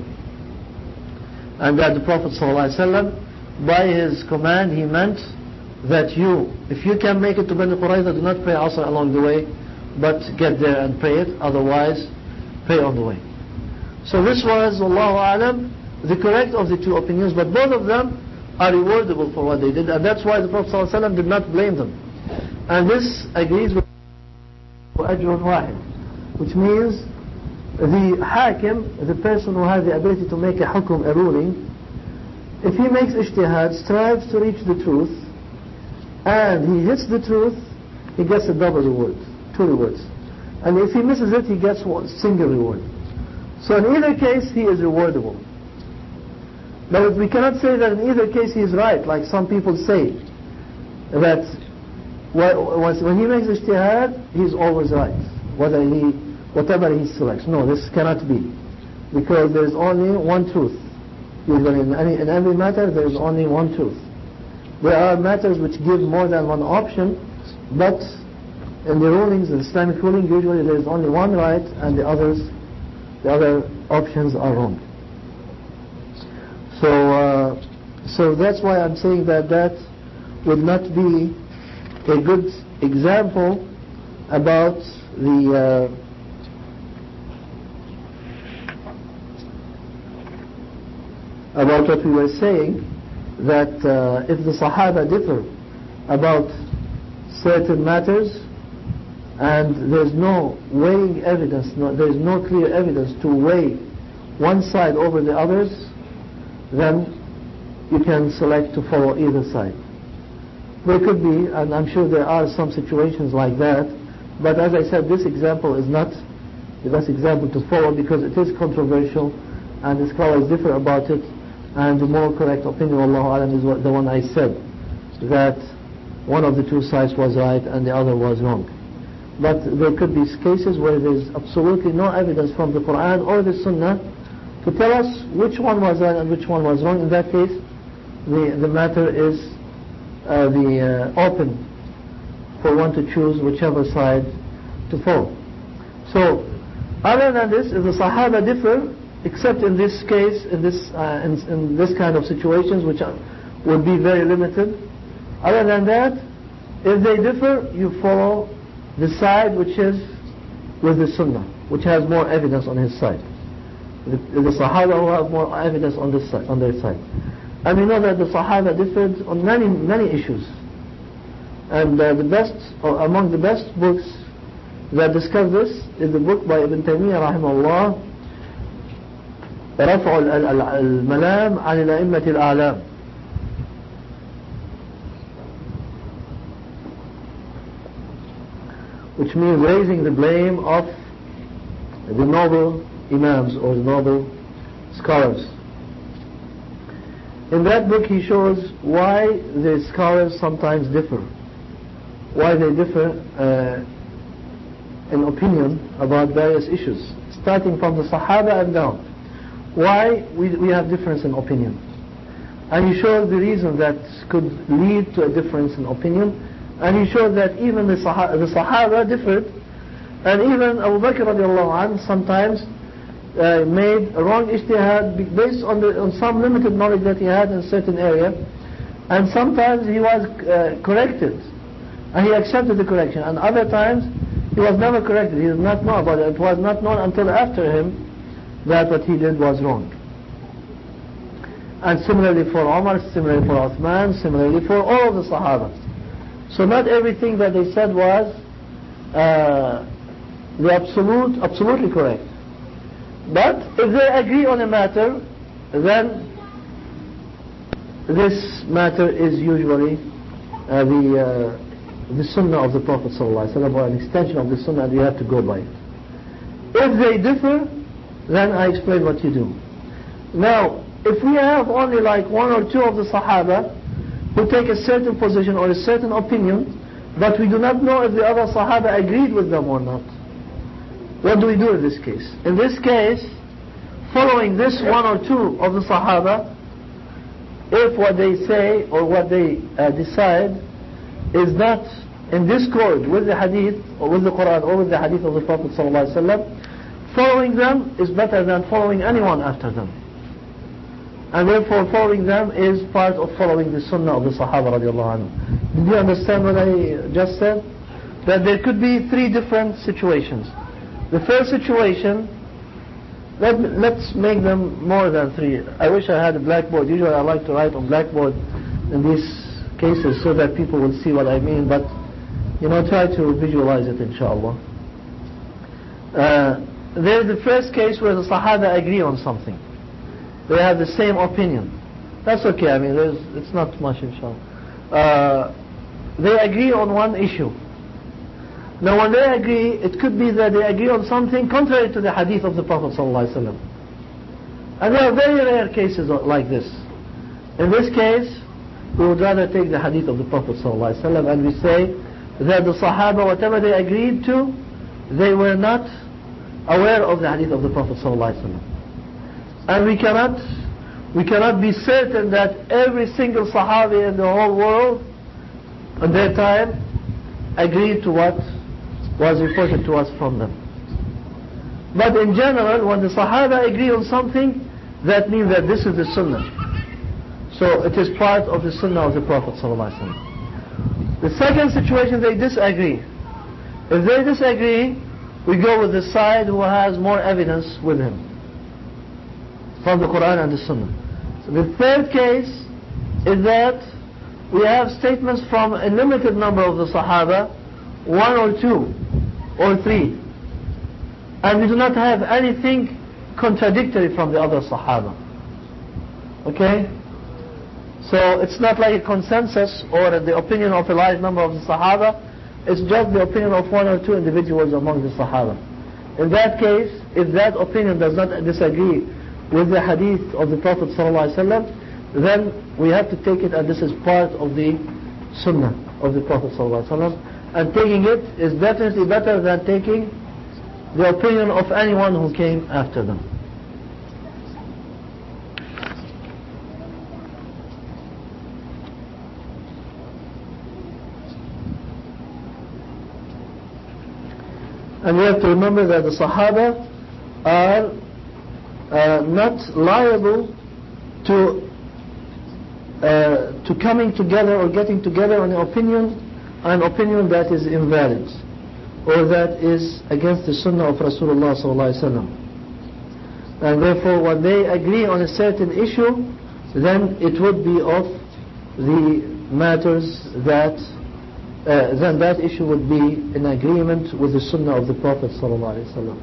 And that the Prophet ﷺ, by his command, he meant that if you can make it to Bani Qurayza, do not pray Asr along the way, but get there and pray it, otherwise pray on the way. So this was, Wallahu A'lam, the correct of the two opinions, but both of them are rewardable for what they did, and that's why the Prophet ﷺ did not blame them. And this agrees with Ajrun Wahid, which means the Hakim, the person who has the ability to make a hukum, a ruling, if he makes ijtihad, strives to reach the truth, and he hits the truth, he gets a double reward, 2 rewards. And if he misses it, he gets one single reward. So in either case, he is rewardable. But we cannot say that in either case he is right, like some people say, that when he makes ijtihad, he's always right, whatever he selects. No, this cannot be, because there is only one truth. Usually in every matter there is only one truth. There are matters which give more than one option, but in the rulings, in Islamic ruling, usually there is only one right and the other options are wrong. So that's why I'm saying that would not be a good example about about what we were saying, that if the Sahaba differ about certain matters and there's no weighing evidence, there's no clear evidence to weigh one side over the others, then you can select to follow either side. There could be, and I'm sure there are some situations like that, but as I said, this example is not the best example to follow because it is controversial and the scholars differ about it, and the more correct opinion, Allahu Alam, is the one I said, that one of the two sides was right and the other was wrong. But there could be cases where there is absolutely no evidence from the Quran or the Sunnah to tell us which one was right and which one was wrong. In that case, the matter is open for one to choose whichever side to follow. So, other than this, if the Sahaba differ, except in this case, in this kind of situations, which would be very limited, other than that, if they differ, you follow the side which is with the Sunnah, which has more evidence on his side. The Sahaba who have more evidence on their side. And we know that the Sahaba differed on many issues. And among the best books that discuss this is the book by Ibn Taymiyyah rahimahullah, رفع الملام عن الأئمة الأعلام, which means raising the blame of the noble Imams or the noble scholars. In that book he shows why the scholars sometimes differ, why they differ in opinion about various issues, starting from the Sahaba and down. Why we have difference in opinion. And he shows the reason that could lead to a difference in opinion. And he showed that even the Sahaba differed, and even Abu Bakr radiallahu anhu sometimes made a wrong ijtihad based on some limited knowledge that he had in a certain area, and sometimes he was corrected, and he accepted the correction, and other times he was never corrected, he did not know about it. It was not known until after him that what he did was wrong. And similarly for Umar, similarly for Uthman, similarly for all of the Sahaba. So not everything that they said was absolutely correct. But if they agree on a matter, then this matter is usually the Sunnah of the Prophet ﷺ, or an extension of the Sunnah, and you have to go by it. If they differ, then I explain what you do. Now, if we have only like one or two of the Sahaba who take a certain position or a certain opinion, but we do not know if the other Sahaba agreed with them or not, what do we do in this case? In this case, following this one or two of the Sahaba, if what they say or what they decide is not in discord with the Hadith or with the Quran or with the Hadith of the Prophet ﷺ, following them is better than following anyone after them. And therefore following them is part of following the Sunnah of the Sahaba radiallahu anhu. Did you understand what I just said? That there could be three different situations. The first situation, let's make them more than three. I wish I had a blackboard. Usually I like to write on blackboard in these cases so that people will see what I mean, but try to visualize it inshallah. There's the first case where the Sahaba agree on something. They have the same opinion. That's okay, I mean, it's not much inshallah. They agree on one issue. Now when they agree, it could be that they agree on something contrary to the hadith of the Prophet ﷺ. And there are very rare cases like this. In this case, we would rather take the hadith of the Prophet ﷺ, and we say that the Sahaba, whatever they agreed to, they were not aware of the hadith of the Prophet ﷺ. And we cannot be certain that every single Sahabi in the whole world at their time agreed to what was reported to us from them. But in general, when the Sahaba agree on something, that means that this is the Sunnah. So it is part of the Sunnah of the Prophet ﷺ. The second situation, they disagree. If they disagree, we go with the side who has more evidence with him from the Quran and the Sunnah. So the third case is that we have statements from a limited number of the Sahaba, one or two or three, and we do not have anything contradictory from the other Sahaba. Okay? So it's not like a consensus or the opinion of a large number of the Sahaba. It's just the opinion of one or two individuals among the Sahaba. In that case, if that opinion does not disagree with the hadith of the Prophet ﷺ, then we have to take it, and this is part of the Sunnah of the Prophet ﷺ. And taking it is definitely better than taking the opinion of anyone who came after them. And we have to remember that the Sahaba are not liable to coming together or getting together on an opinion that is invalid or that is against the Sunnah of Rasulullah sallallahu alaihi wasallam. And therefore, when they agree on a certain issue, then it would be of the matters that then that issue would be in agreement with the Sunnah of the Prophet ﷺ.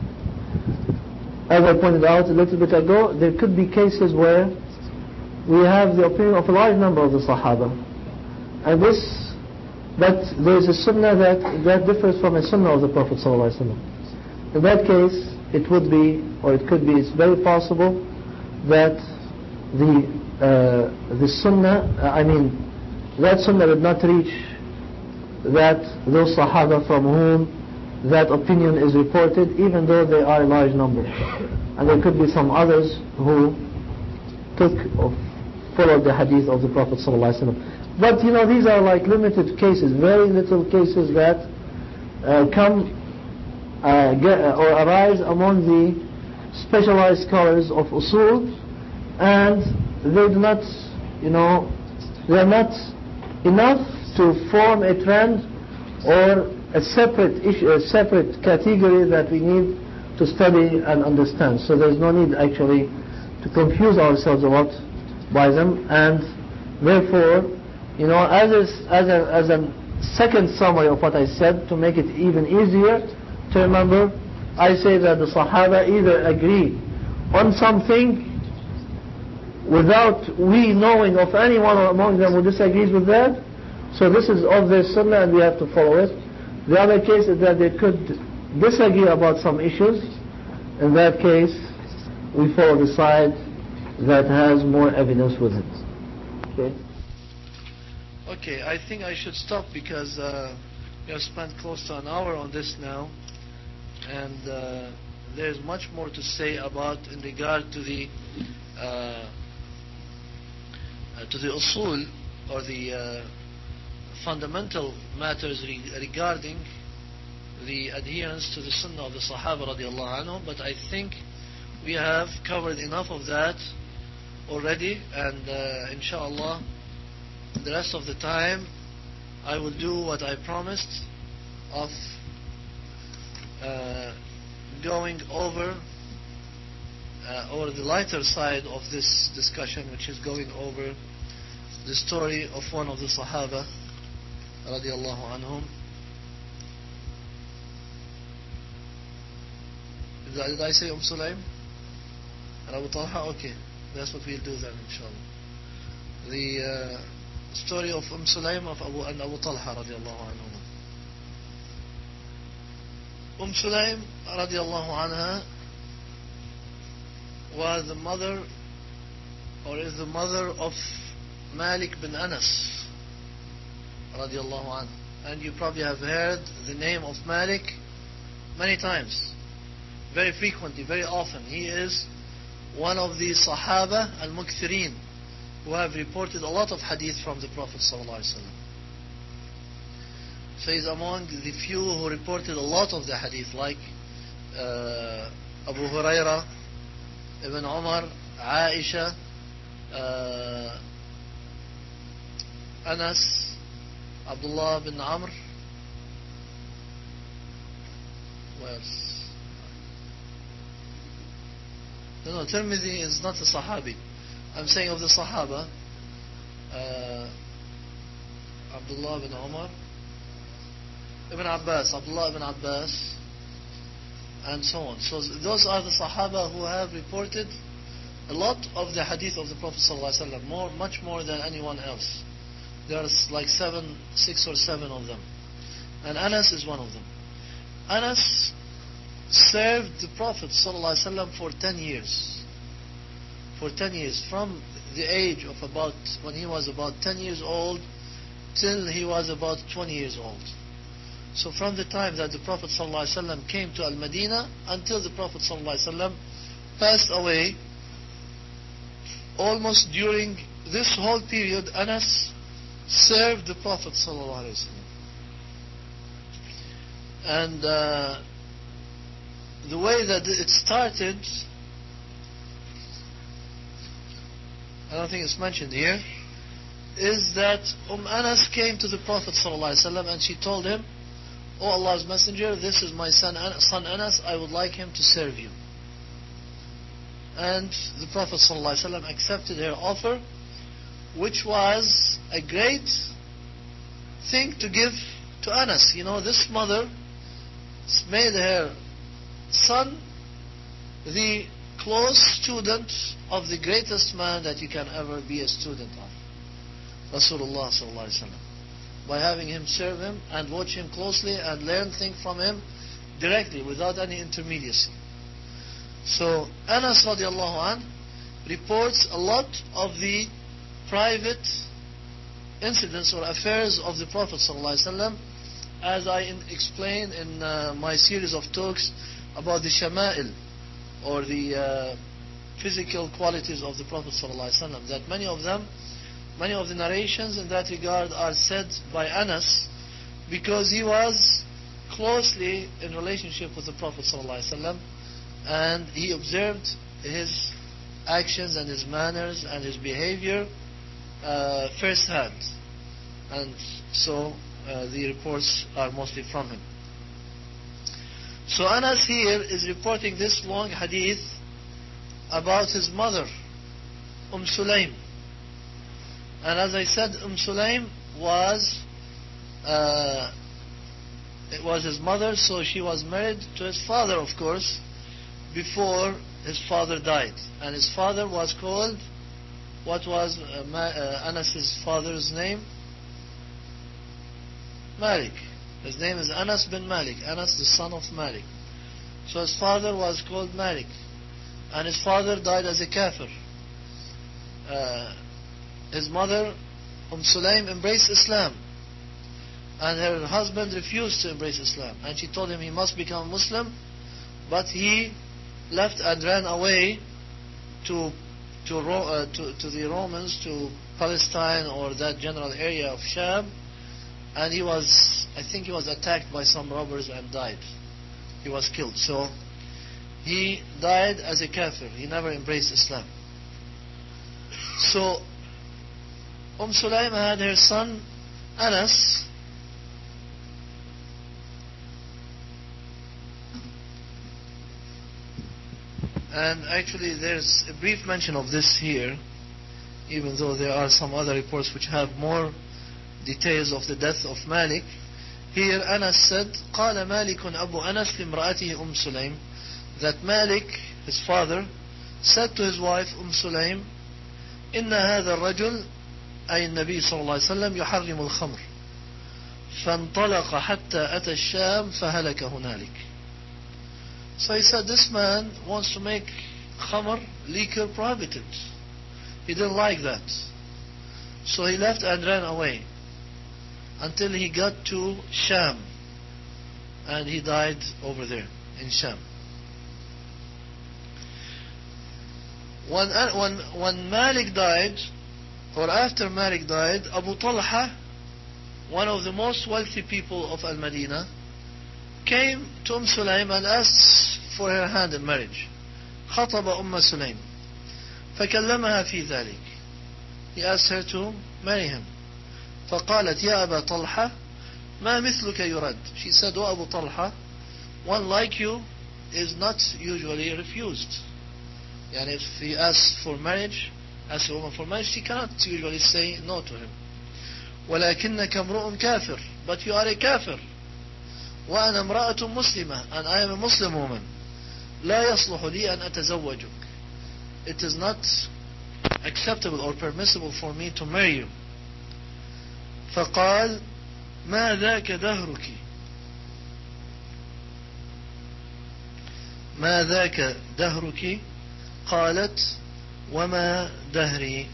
As I pointed out a little bit ago, there could be cases where we have the opinion of a large number of the Sahaba, and but there is a Sunnah that differs from a Sunnah of the Prophet ﷺ. In that case, it would be, or it could be, it's very possible that the Sunnah, that Sunnah would not reach those Sahaba from whom that opinion is reported, even though they are a large number. And there could be some others who took or followed the hadith of the Prophet ﷺ. But these are like limited cases, very little cases that or arise among the specialized scholars of usul, and they do not, they are not enough to form a trend or a separate issue, a separate category that we need to study and understand. So there's no need actually to confuse ourselves a lot by them. And therefore, as a second summary of what I said, to make it even easier to remember, I say that the Sahaba either agree on something without we knowing of anyone among them who disagrees with that. So this is of their Sunnah and we have to follow it. The other case is that they could disagree about some issues. In that case, we follow the side that has more evidence with it. Okay, I think I should stop because we have spent close to an hour on this now, and there's much more to say about in regard to the usul, or the fundamental matters regarding the adherence to the Sunnah of the Sahaba radiallahu anhum. But I think we have covered enough of that already, and inshallah the rest of the time I will do what I promised of going over or the lighter side of this discussion, which is going over the story of one of the Sahaba radiallahu anhum. Did I say Sulaim and Abu Talha? Okay, that's what we'll do then, inshallah. The story of Sulaim and Abu Talha radiallahu anhum. Sulaim radiallahu anha was the mother, or is the mother of Malik bin Anas radiallahu anhu. and you probably have heard the name of Malik many times, very frequently, very often. He is one of the Sahaba al-Mukthirin who have reported a lot of hadith from the Prophet ﷺ. So he's among the few who reported a lot of the hadith, like Abu Huraira, Ibn Umar, Aisha, Anas, Abdullah bin Amr. Who else? No, Tirmidhi is not a Sahabi. I'm saying of the Sahaba. Abdullah bin Umar, Ibn Abbas, Abdullah ibn Abbas, and so on. So those are the Sahaba who have reported a lot of the hadith of the Prophet ﷺ, much more than anyone else. There are like 6 or 7 of them. And Anas is one of them. Anas served the Prophet ﷺ for 10 years. For 10 years. From the age of when he was about 10 years old till he was about 20 years old. So from the time that the Prophet ﷺ came to Al-Madinah until the Prophet ﷺ passed away, almost during this whole period, Anas served the Prophet ﷺ. And the way that it started, I don't think it's mentioned here, is that Anas came to the Prophet ﷺ and she told him, "O Allah's Messenger, this is my son Anas, I would like him to serve you." And the Prophet ﷺ accepted her offer, which was a great thing to give to Anas. You know, this mother made her son the close student of the greatest man that you can ever be a student of, Rasulullah ﷺ, by having him serve him and watch him closely and learn things from him directly without any intermediacy. So Anas radiallahu anh reports a lot of the private incidents or affairs of the Prophet ﷺ, as I explained in my series of talks about the shama'il, or the physical qualities of the Prophet ﷺ, that many of the narrations in that regard are said by Anas because he was closely in relationship with the Prophet ﷺ, and he observed his actions and his manners and his behavior firsthand, and so the reports are mostly from him. So Anas here is reporting this long hadith about his mother, Sulaym. And as I said, Sulaym it was his mother, so she was married to his father, of course, before his father died. And his father was called, what was Anas's father's name? Malik. His name is Anas bin Malik, Anas the son of Malik. So his father was called Malik, and his father died as a kafir. His mother, Sulaym, embraced Islam, and her husband refused to embrace Islam, and she told him he must become Muslim, but he left and ran away to the Romans, to Palestine or that general area of Sham, and I think he was attacked by some robbers and died. He was killed. So he died as a kafir. He never embraced Islam. So Sulaym had her son Anas, and actually there's a brief mention of this here, even though there are some other reports which have more details of the death of Malik. Here Anas said, قال مالك أبو أنس لامرأته سليم, that Malik, his father, said to his wife Sulaym, إن هذا الرجل أي النبي صلى الله عليه وسلم يحرم الخمر فانطلق حتى أتى الشام فهلك هنالك. So he said, this man wants to make khamr, liquor, prohibited. He didn't like that. So he left and ran away. until he got to Sham, and he died over there in Sham. When Malik died, or after Malik died, Abu Talha, one of the most wealthy people of Al-Madinah, came to Sulaim and asked for her hand in marriage. خطب سليم فكلمها في ذلك. He asked her to marry him. فقالت يا أبا طلحة ما مثلك يرد. She said, "O Abu Talha, one like you is not usually refused." And if he asks for marriage, asks a woman for marriage, she cannot usually say no to him. ولكنك امرؤ كافر, but you are a kafir. وأنا امرأة مسلمة, and I am a Muslim woman. لا يصلح لي أن أتزوجك. It is not acceptable or permissible for me to marry you. فقال ما ذاك دهرك. ما ذاك دهرك. قالت وما دهري.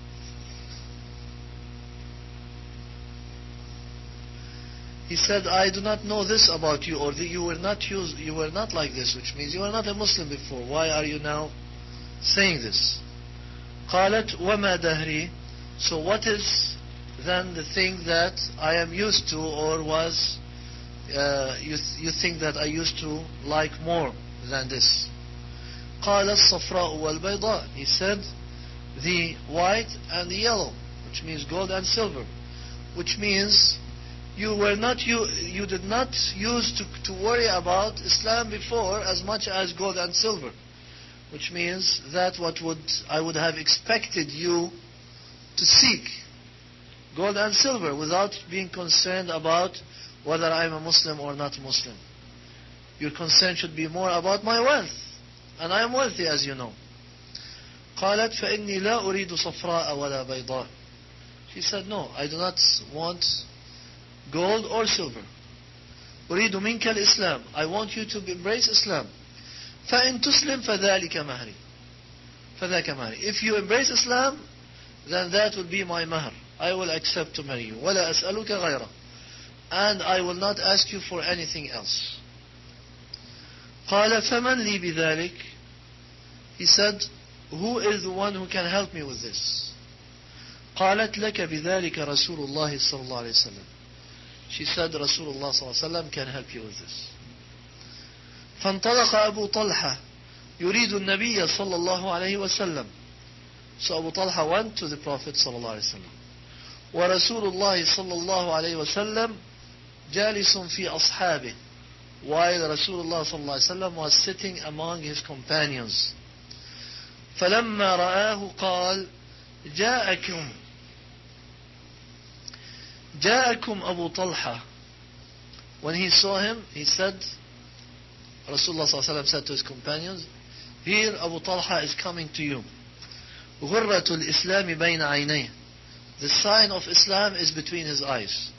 He said, I do not know this about you, or that you were not like this, which means you were not a Muslim before. Why are you now saying this? قالت وما دهري. So what is then the thing that I am used to, or was you think that I used to like more than this? قال الصفراء والبيضاء. He said the white and the yellow, which means gold and silver, which means you did not used to worry about Islam before as much as gold and silver, which means that I would have expected you to seek gold and silver without being concerned about whether I'm a Muslim or not Muslim. Your concern should be more about my wealth, and I am wealthy, as you know. قالت فإني لا أريد صفراء ولا بيضاء. She said, no, I do not want gold or silver. أريد منك الإسلام. I want you to embrace Islam. فإن تسلم فذلك مهري. فذاك مهري. If you embrace Islam, then that will be my mahr. I will accept to marry you. ولا أسألك غيره. And I will not ask you for anything else. قال فمن لي بذلك. He said, who is the one who can help me with this? قالت لك بذلك رسول الله صلى الله عليه وسلم. She said, Rasulullah صلى الله عليه وسلم can help you with this. فانطلق أبو طلحة يريد النبي صلى الله عليه وسلم. So Abu Talha went to the Prophet صلى الله عليه وسلم. ورسول الله صلى الله عليه وسلم جالس في أصحابه. While Rasulullah صلى الله عليه وسلم was sitting among his companions. فلما رآه قال جاءكم أبو طلحة. When he saw him, he said, Rasulullah صلى الله عليه وسلم said to his companions, here Abu Talha is coming to you. غرة الإسلام بين عينيه. The sign of Islam is between his eyes.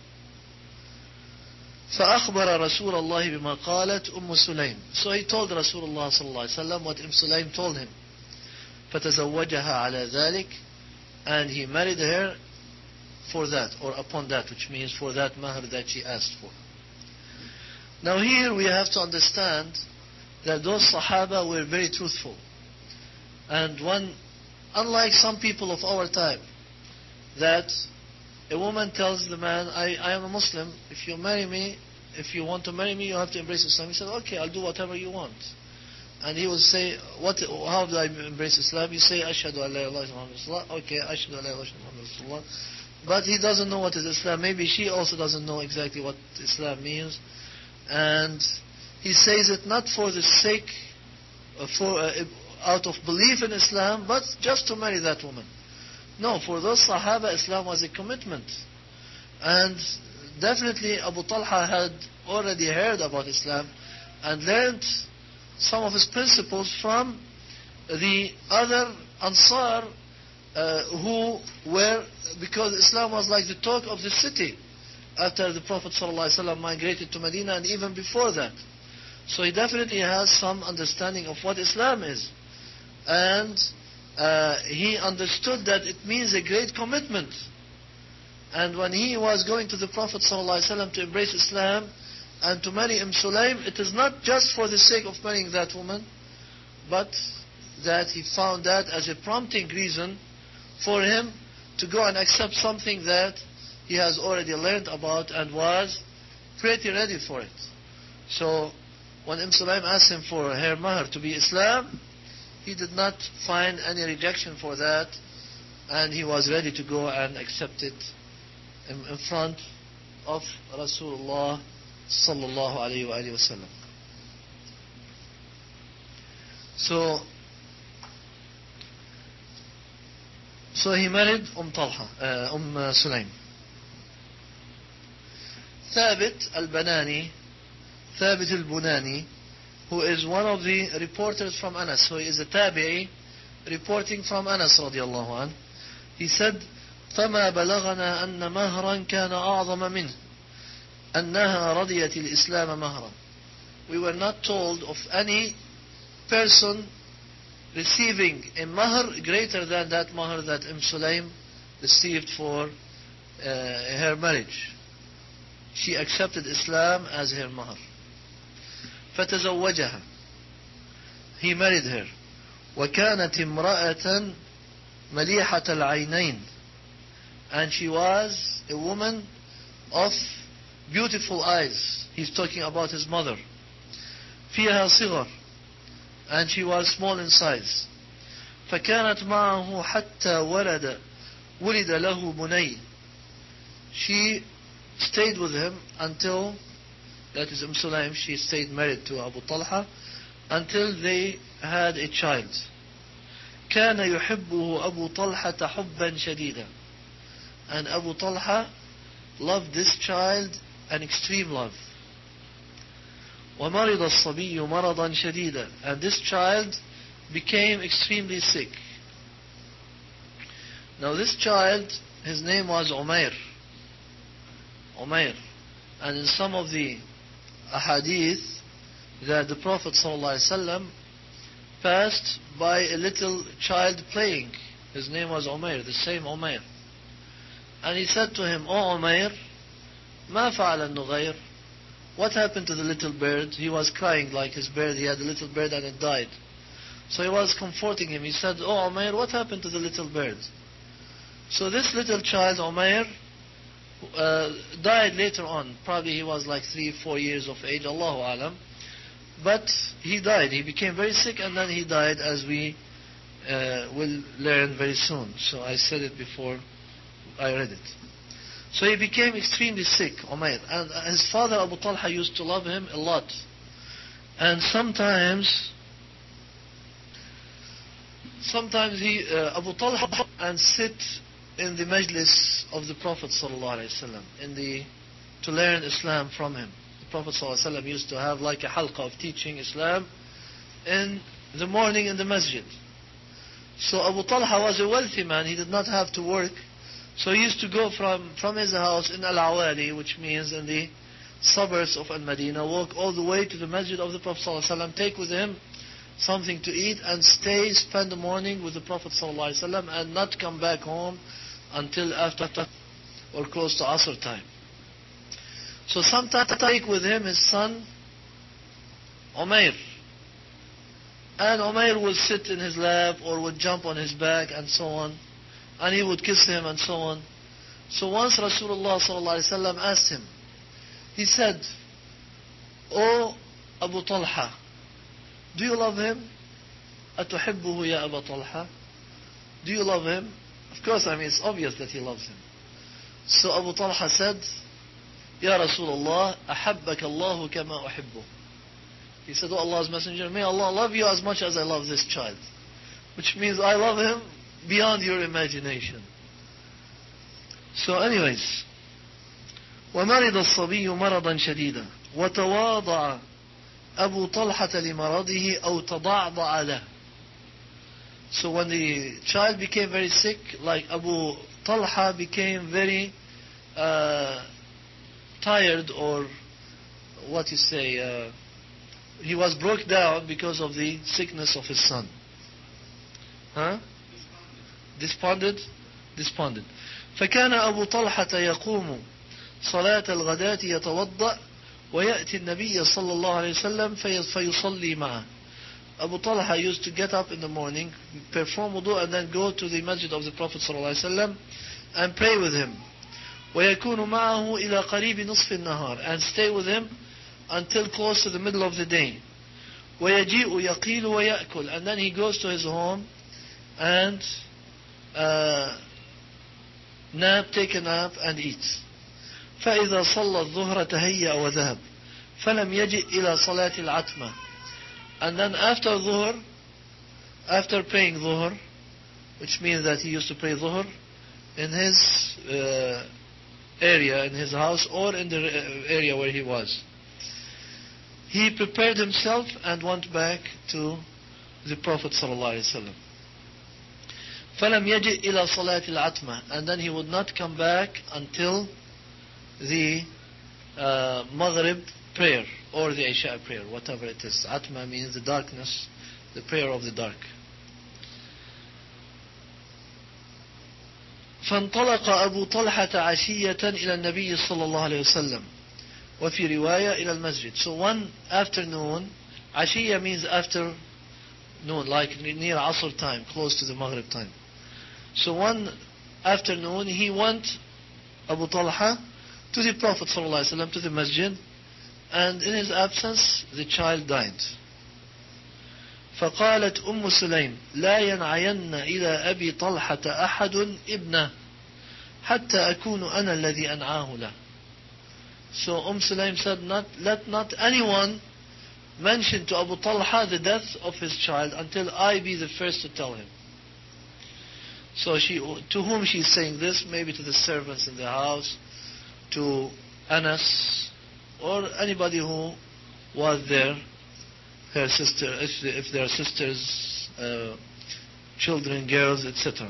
فأخبر رسول الله بما قالت سليم. So he told Rasulullah صلى الله عليه وسلم what Sulaim told him. فتزوجها على ذلك. And he married her for that, or upon that, which means for that mahr that she asked for. Now here we have to understand that those Sahaba were very truthful. And unlike some people of our time, that a woman tells the man, I am a Muslim, if you want to marry me, you have to embrace Islam. He said, okay, I'll do whatever you want. And he will say, how do I embrace Islam? You say, Ashhadu an la ilaha illallah. Okay, Ashhadu an la ilaha illallah. But he doesn't know what is Islam. Maybe she also doesn't know exactly what Islam means. And he says it not for the sake, out of belief in Islam, but just to marry that woman. No, for those Sahaba, Islam was a commitment. And definitely Abu Talha had already heard about Islam and learned some of his principles from the other Ansar who were, because Islam was like the talk of the city after the Prophet ﷺ migrated to Medina, and even before that. So he definitely has some understanding of what Islam is. And he understood that it means a great commitment. And when he was going to the Prophet ﷺ to embrace Islam and to marry Sulaym, it is not just for the sake of marrying that woman, but that he found that as a prompting reason for him to go and accept something that he has already learned about and was pretty ready for it. So when Sulaym asked him for her mahr to be Islam, he did not find any rejection for that, and he was ready to go and accept it in front of Rasulullah sallallahu alayhi wa sallam. So he married Sulaym. Thabit al-Banani, Thabit al-Bunani, who is one of the reporters from Anas, so he is a tabi'i reporting from Anas radiallahu anh. He said, فما بلغنا أن مهرا كان أعظم منه أنها رضيت الإسلام مهرا. We were not told of any person receiving a mahr greater than that mahr that Sulaym received for her marriage. She accepted Islam as her mahr. فتزوجها. He married her. وكانت امرأة مليحة العينين. And she was a woman of beautiful eyes. He's talking about his mother. فيها صغر. And she was small in size. فكانت معه حتى ولد له بني. She stayed with him until, that is Sulaym, she stayed married to Abu Talha until they had a child. كان يحبه أبو طلحة حبا شديدا. And Abu Talha loved this child an extreme love. ومرض الصبي مرضا شديدا. And this child became extremely sick. Now this child, his name was Umair. And in some of the ahadith that the Prophet ﷺ passed by a little child playing. His name was Umair, the same Umair. And he said to him, "O Umair, ما فعل النغير?" What happened to the little bird? He was crying like his bird. He had a little bird and it died. So he was comforting him. He said, "Oh Umair, what happened to the little bird?" So this little child, Umair, died later on. Probably he was like 3-4 years of age, Allahu Alam. But he died. He became very sick and then he died, as we will learn very soon. So I said it before I read it. So he became extremely sick, Umair. And his father Abu Talha used to love him a lot. And sometimes Abu Talha and sit in the majlis of the Prophet ﷺ, to learn Islam from him. The Prophet ﷺ used to have like a halqa of teaching Islam in the morning in the masjid. So Abu Talha was a wealthy man. He did not have to work. So he used to go from his house in Al-Awali, which means in the suburbs of Al-Madinah, walk all the way to the masjid of the Prophet ﷺ, take with him something to eat and spend the morning with the Prophet ﷺ and not come back home until after or close to Asr time. So sometimes take with him his son Umair. And Umair would sit in his lap or would jump on his back and so on. And he would kiss him and so on. So once Rasulullah ﷺ asked him, he said, "O Abu Talha, do you love him? أتحبه يا أبا طلحة?" Do you love him? Of course, it's obvious that he loves him. So Abu Talha said, "Ya Rasulullah, أحبك الله كما أحبه." He said, "Oh Allah's Messenger, may Allah love you as much as I love this child." Which means I love him beyond your imagination. So anyways, ومرض الصبي مرضا شديدا وتواضع أبو طلحة لمرضه أو تضعضع له. So when the child became very sick, like Abu Talha became very tired, or what you say, he was broke down because of the sickness of his son. Despondent. فكان أبو طلحة يقوم صلاة الغداة يتوضأ ويأتي النبي صلى الله عليه وسلم فيصلي معه. Abu Talha used to get up in the morning, perform wudu, and then go to the masjid of the Prophet صلى الله عليه وسلم and pray with him. ويكون معه إلى قريب نصف النهار, and stay with him until close to the middle of the day. ويجيء يقيل ويأكل, and then he goes to his home and take a nap and eats. فإذا صلى الظهر تهيأ وذهب فلم يجئ إلى صلاة العتمة. And then after Dhuhr, after praying Dhuhr, which means that he used to pray Dhuhr in his area, in his house, or in the area where he was, he prepared himself and went back to the Prophet ﷺ. فَلَمْ يَجِئْ إِلَى صَلَاةِ الْعَتْمَةِ, and then he would not come back until the Maghrib prayer or the Isha prayer, whatever it is. Atma means the darkness, the prayer of the dark. فانطلق أبو طلحة عشية إلى النبي صلى الله عليه وسلم وفي رواية إلى المسجد. So one afternoon, عشية means after noon, like near Asr time, close to the Maghrib time. So one afternoon he went, Abu Talha, to the Prophet صلى الله عليه وسلم, to the masjid, and in his absence the child died. فقالت أم سليم لا ينعين إلى أبي طلحة أحد ابنه حتى أكون أنا الذي أنعاه له. So Sulaim said, let not anyone mention to Abu Talha the death of his child until I be the first to tell him. So to whom she is saying this? Maybe to the servants in the house, to Anas, or anybody who was there, her sister, if they are sisters, children, girls, etc.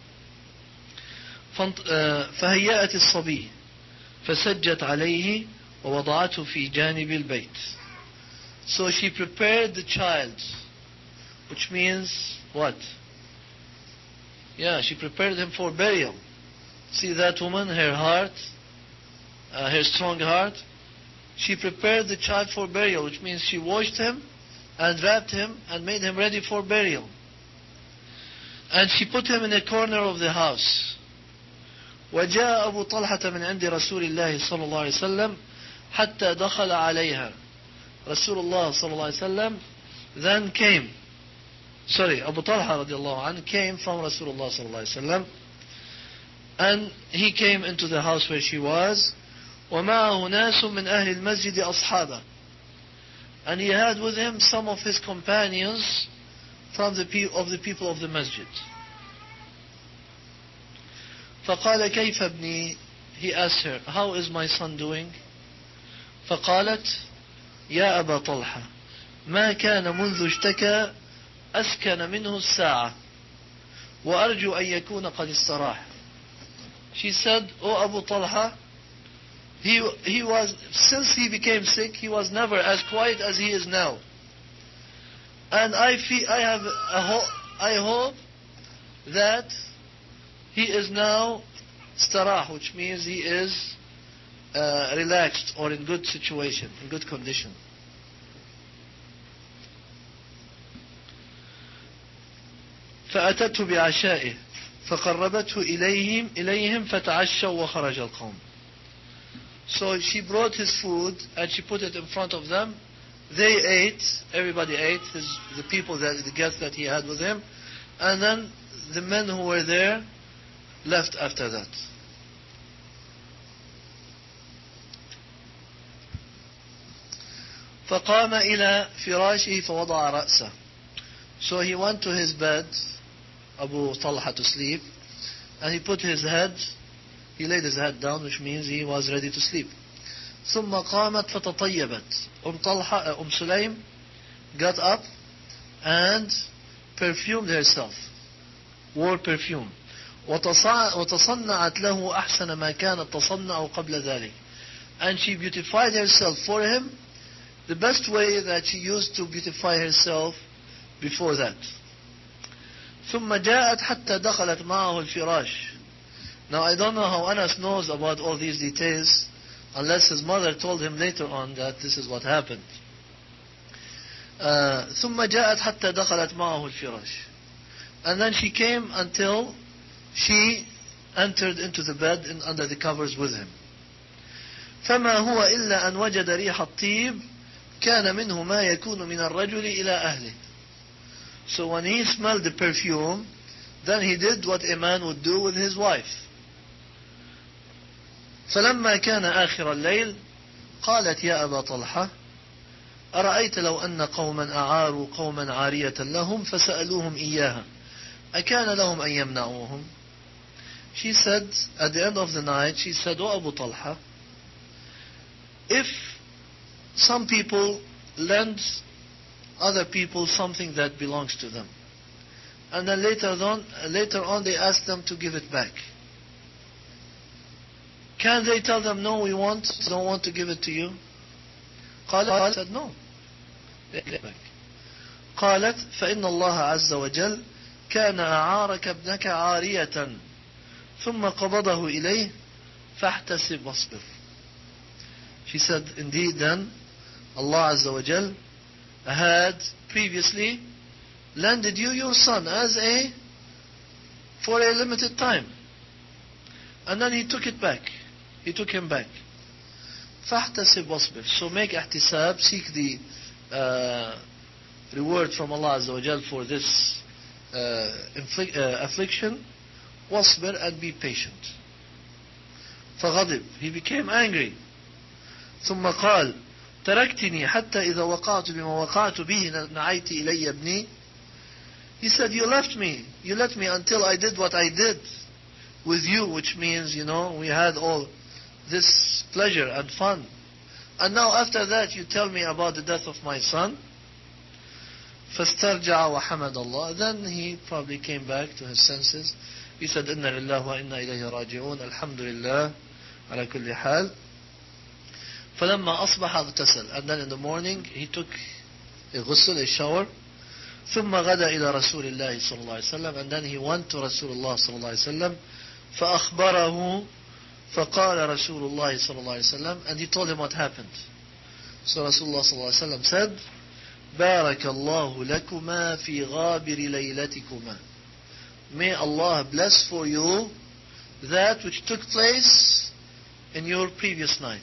فهيأت الصبي فسجت عليه ووضعته في جانب البيت. So she prepared the child, which means what? Yeah, she prepared him for burial. See that woman, her heart, her strong heart. She prepared the child for burial, which means she washed him and wrapped him and made him ready for burial. And she put him in a corner of the house. وجاء أبو طلحة من عند رسول الله صلى الله عليه وسلم حتى دخل عليها. Rasulullah صلى الله عليه وسلم then came. Abu Talha رضي الله عنه came from Rasulullah صلى الله عليه وسلم, and he came into the house where she was. ومعه ناس من أهل المسجد أصحابه, and he had with him some of his companions from the people of the masjid. فقال كيف ابني, he asked her, how is my son doing? فقالت يا أبا طلحة ما كان منذ اشتكى أسكن منه الساعة وأرجو أن يكون قد استراح. She said, oh Abu Talha, he was, since he became sick, he was never as quiet as he is now. And I hope that he is now starah, which means he is relaxed or in good situation, in good condition. فأتته بعشائه فقربته إليهم فتعشوا وخرج القوم. So she brought his food and she put it in front of them. They ate, everybody ate, the guests that he had with him, and then the men who were there left after that. فقام إلى فراشه فوضع رأسه. So he went to his bed, Abu Talha, to sleep, and he put his head, he laid his head down, which means he was ready to sleep. ثم قامت فتطيبت. Sulaim got up and perfumed herself, wore perfume. وتصنعت له أحسن ما كانت تصنع قبل ذلك. And she beautified herself for him the best way that she used to beautify herself before that. ثم جاءت حتى دخلت معه الفراش Now I don't know how Anas knows about all these details, unless his mother told him later on that this is what happened. ثم جاءت حتى دخلت معه الفراش. And then she came until she entered into the bed and under the covers with him. فما هو إلا أن وجد ريح الطيب كان منه ما يكون من الرجل إلى أهله. So when he smelled the perfume, then he did what a man would do with his wife. فلما كان آخر الليل قالت يا أبا طلحة أرأيت لو أن قوما أعاروا قوما عارية لهم فسألوهم إياها أكان لهم أن يمنعوهم. She said, at the end of the night, she said, "O Abu Talha, if some people lend other people something that belongs to them, and then later on they ask them to give it back, can they tell them, no, we don't want to give it to you?" قالت said, no. قالت فإن الله عز وجل كان أعارك ابنك عارية ثم قبضه إليه فاحتسب واصبر. She said, indeed then Allah Azza wa Jal had previously lended you your son for a limited time, and then he took it back. He took him back. فاحتسب واصبر. So make ihtisab, seek the reward from Allah Azza wa Jal for this affliction. واصبر, and be patient. فغضب, he became angry. ثم قال تركتني حتى إذا وقعت بما وقعت به نعيت إلي ابني. He said, you left me until I did what I did with you, which means, we had all this pleasure and fun. And now after that you tell me about the death of my son. فاسترجع وحمد الله. Then he probably came back to his senses. He said, إنا لله وإنا إليه راجعون الحمد لله على كل حال. فلما أصبح اغتسل. And then in the morning he took a ghusl, a shower. ثم غدا إلى رسول الله صلى الله عليه وسلم. And then he went to Rasulullah صلى الله عليه وسلم. فأخبره فقال رسول الله صلى الله عليه وسلم. And he told him what happened. So Rasulullah صلى الله عليه وسلم said, بارك الله لكما في غابر ليلتكما. May Allah bless for you that which took place in your previous night.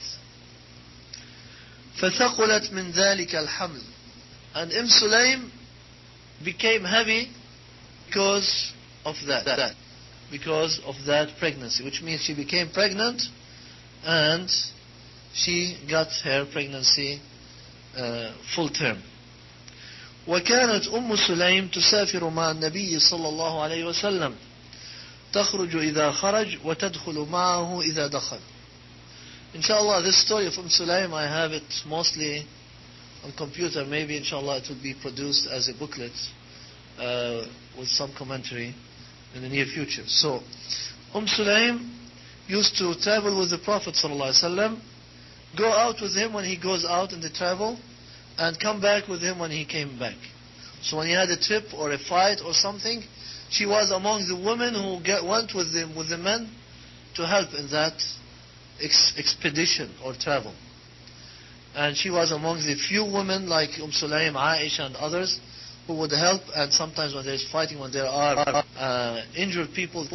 فثقلت من ذلك الحمل. And Sulaym became heavy because of that. Because of that pregnancy, which means she became pregnant and she got her pregnancy full term. وكانت سليم تسافر مع النبي صلى الله عليه وسلم تخرج إذا خرج وتدخل معه إذا دخل. Inshallah, this story of Sulaym, I have it mostly on computer. Maybe inshallah it will be produced as a booklet with some commentary in the near future. So Sulaym used to travel with the Prophet ﷺ, go out with him when he goes out in the travel, and come back with him when he came back. So when he had a trip or a fight or something, she was among the women who went with the men to help in that expedition or travel. And she was among the few women like Sulaym, Aisha and others who would help, and sometimes when there's fighting, when there are injured people.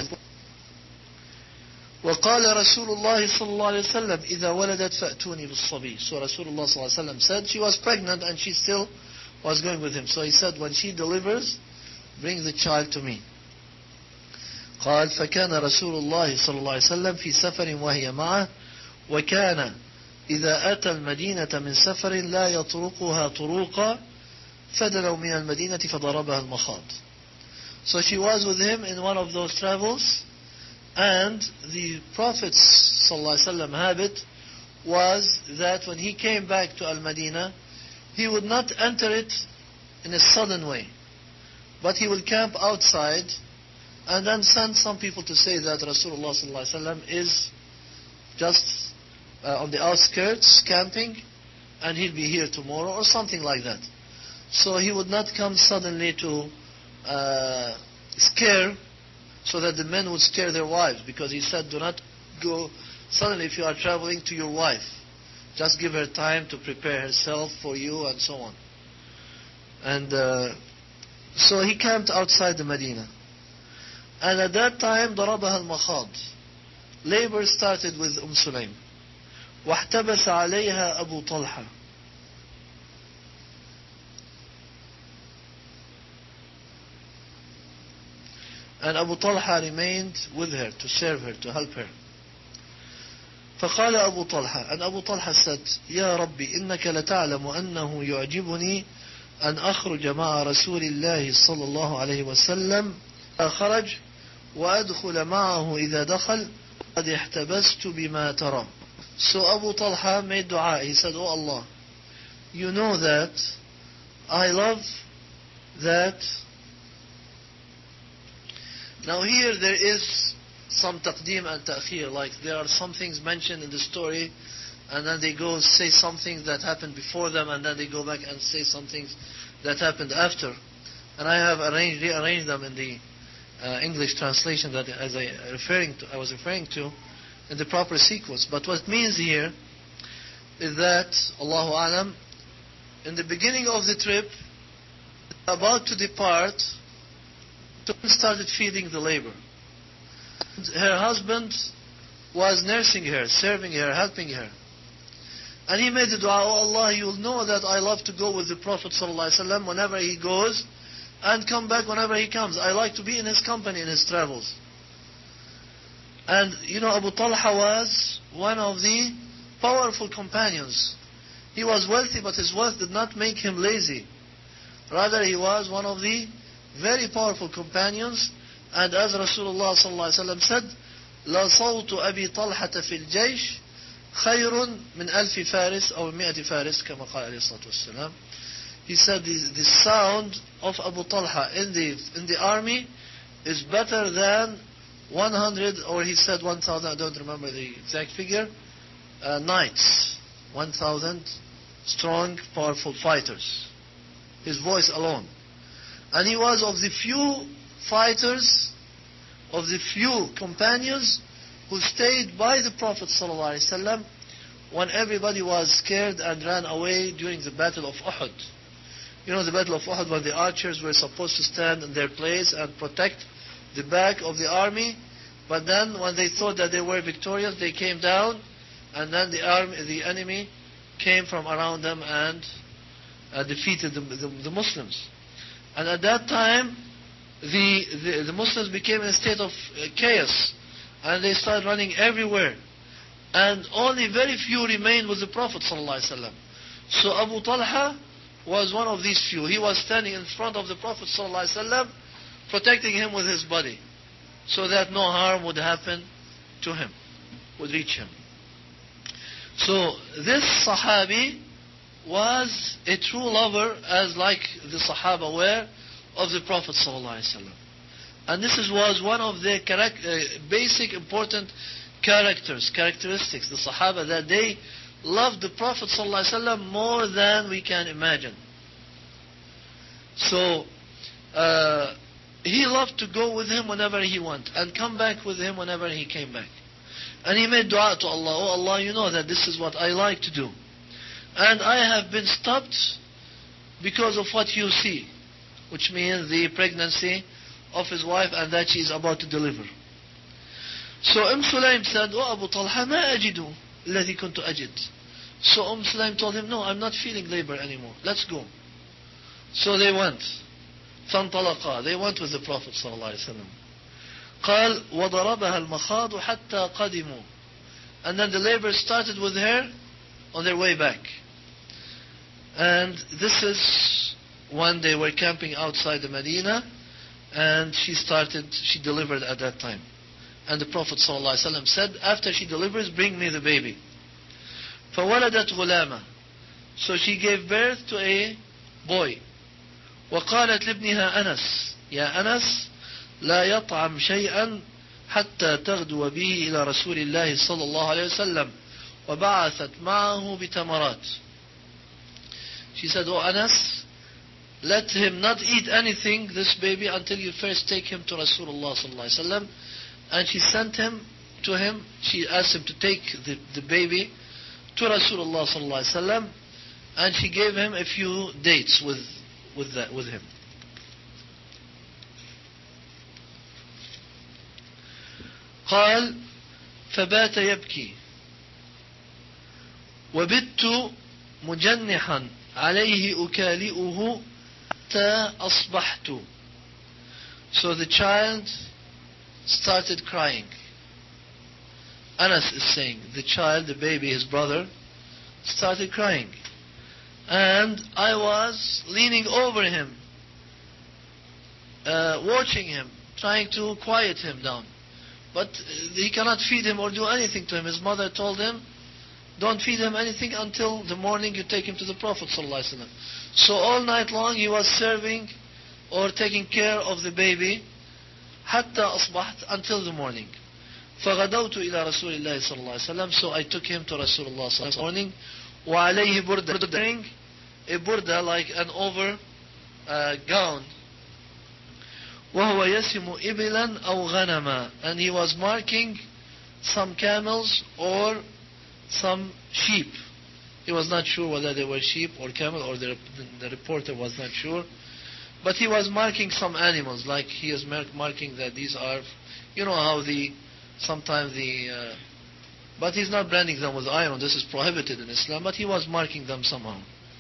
وقال رسول الله صلى الله عليه وسلم إذا ولدت فأتوني بالصبي. So Rasulullah صلى الله عليه وسلم said she was pregnant and she still was going with him. So he said, when she delivers, bring the child to me. قال فكان رسول الله صلى الله عليه وسلم في سفر وهي معه وكان إذا أتى المدينة من سفر لا يطرقها طروقا فدنوا من المدينة فضربها المخاض. So she was with him in one of those travels, and the Prophet's ﷺ habit was that when he came back to Al-Madinah, he would not enter it in a sudden way, but he will camp outside and then send some people to say that Rasulullah ﷺ is just on the outskirts camping and he'll be here tomorrow or something like that. So he would not come suddenly to scare so that the men would spare their wives, because he said, do not go suddenly if you are traveling to your wife. Just give her time to prepare herself for you and so on. And so he camped outside the Medina. And at that time, ضربها المخاض. Labor started with Sulaim. واحتبس عليها أبو طلحة. And Abu Talha remained with her to serve her, to help her. فقال أبو طلحة, and Abu Talha said, يا ربي إنك لتعلم أنه يعجبني أن أخرج مع رسول الله صلى الله عليه وسلم خرج وأدخل معه إذا دخل قد احتبست بما ترى. So Abu Talha made dua. He said, Oh Allah, you know that I love that. Now here there is some taqdeem and ta'khir, like there are some things mentioned in the story, and then they go say some things that happened before them, and then they go back and say some things that happened after. And I have rearranged them in the English translation that I was referring to in the proper sequence. But what it means here is that, Allahu Alam, in the beginning of the trip, about to depart, started feeding the labor. Her husband was nursing her, serving her, helping her. And he made the dua, Oh Allah, you will know that I love to go with the Prophet ﷺ whenever he goes, and come back whenever he comes. I like to be in his company in his travels. And you know, Abu Talha was one of the powerful companions. He was wealthy, but his wealth did not make him lazy. Rather, he was one of the very powerful companions. And as Rasulullah ﷺ said, لا صوت أبي طلحة في الجيش خير من ألف فارس أو 100 فارس كما قال عليه الصلاة والسلام. He said the sound of Abu Talha in the army is better than 100, or he said 1,000, I don't remember the exact figure, knights. 1,000 strong, powerful fighters. His voice alone. And he was of the few fighters, of the few companions who stayed by the Prophet ﷺ when everybody was scared and ran away during the Battle of Uhud. You know the Battle of Uhud, when the archers were supposed to stand in their place and protect the back of the army, but then when they thought that they were victorious, they came down, and then the enemy came from around them and defeated the Muslims. And at that time, the Muslims became in a state of chaos, and they started running everywhere. And only very few remained with the Prophet ﷺ. So Abu Talha was one of these few. He was standing in front of the Prophet ﷺ, protecting him with his body, so that no harm would happen to him, would reach him. So this Sahabi was a true lover, as like the Sahaba were, of the Prophet ﷺ. And this was one of their basic important characteristics, the Sahaba, that they loved the Prophet ﷺ more than we can imagine. So he loved to go with him whenever he went, and come back with him whenever he came back. And he made dua to Allah, Oh Allah, you know that this is what I like to do. And I have been stopped because of what you see, which means the pregnancy of his wife and that she is about to deliver. So Sulaim said, Oh Abu Talha, ما أجد الذي كنت أجد. So Sulaim told him, No, I'm not feeling labor anymore. Let's go. So they went. فانطلقا. They went with the Prophet صلى الله عليه وسلم. قال وضربها المخاض حتى قدموا. And then the labor started with her on their way back. And this is when they were camping outside the Medina, and she delivered at that time. And the Prophet ﷺ said, after she delivers, bring me the baby. فَوَلَدَتْ غُلَامًا. So she gave birth to a boy. وقالت لابنها أنس يا أنس لا يطعم شيئا حتى تغدو به إلى رسول الله صلى الله عليه وسلم وبعثت معه بتمرات. She said, Oh Anas, let him not eat anything, this baby, until you first take him to Rasulullah sallallahu alaihi wasallam. And she sent him to him. She asked him to take the baby to Rasulullah sallallahu alaihi wasallam, and she gave him a few dates with him. قال فبات يبكي وبت مجنحا عليه أكالئه حتى أصبحت. So the child started crying. Anas is saying, the child, the baby, his brother, started crying. And I was leaning over him, watching him, trying to quiet him down. But he cannot feed him or do anything to him. His mother told him, don't feed him anything until the morning you take him to the Prophet ﷺ. So all night long he was serving or taking care of the baby حتى أصبحت, until the morning. فغدوت إلى رسول الله صلى الله عليه وسلم. So I took him to Rasulullah صلى الله عليه وسلم morning. وعليه بردة, wearing a burda, like an over gown. وهو يسم إبلا أو غنما, and he was marking some camels or some sheep. He was not sure whether they were sheep or camel, or the reporter was not sure. But he was marking some animals, like he is marking that these are, you know how sometimes but he's not branding them with iron, this is prohibited in Islam, but he was marking them somehow.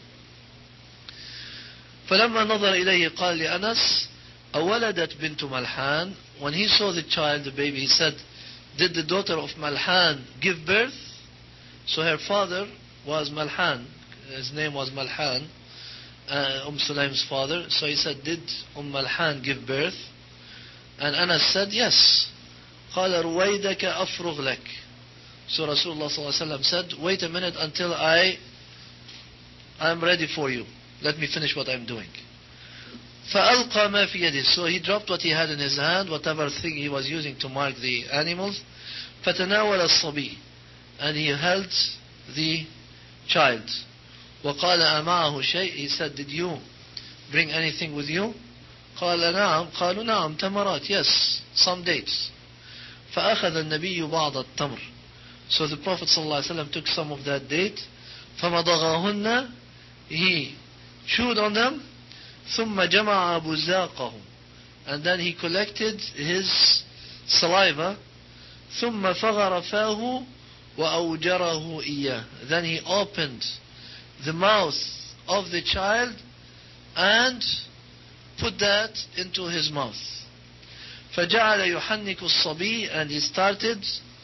فلما نظر إليه قال لأنس أولدت بنت ملحان. When he saw the child, the baby, he said, did the daughter of Malhan give birth? So her father was Malhan, his name was Malhan, Sulaim's father. So he said, did Malhan give birth? And Anas said, yes. قال رويدك أفرغ لك. So Rasulullah ﷺ said, wait a minute until I'm ready for you. Let me finish what I'm doing. فألقى ما في يده. So he dropped what he had in his hand, whatever thing he was using to mark the animals. فتناول الصبي, and he held the child. وقال أمعه شيء. He said, did you bring anything with you? قال نعم. قالوا نعم تمرات. Yes, some dates. فأخذ النبي بعض التمر. So the Prophet ﷺ took some of that date. فمضغهن, he chewed on them. ثم جمع بزاقه, and then he collected his saliva. ثم فغر فاه وأوجره إياه. Then he opened the mouth of the child and put that into his mouth. فجعل يحنك الصبي, and he started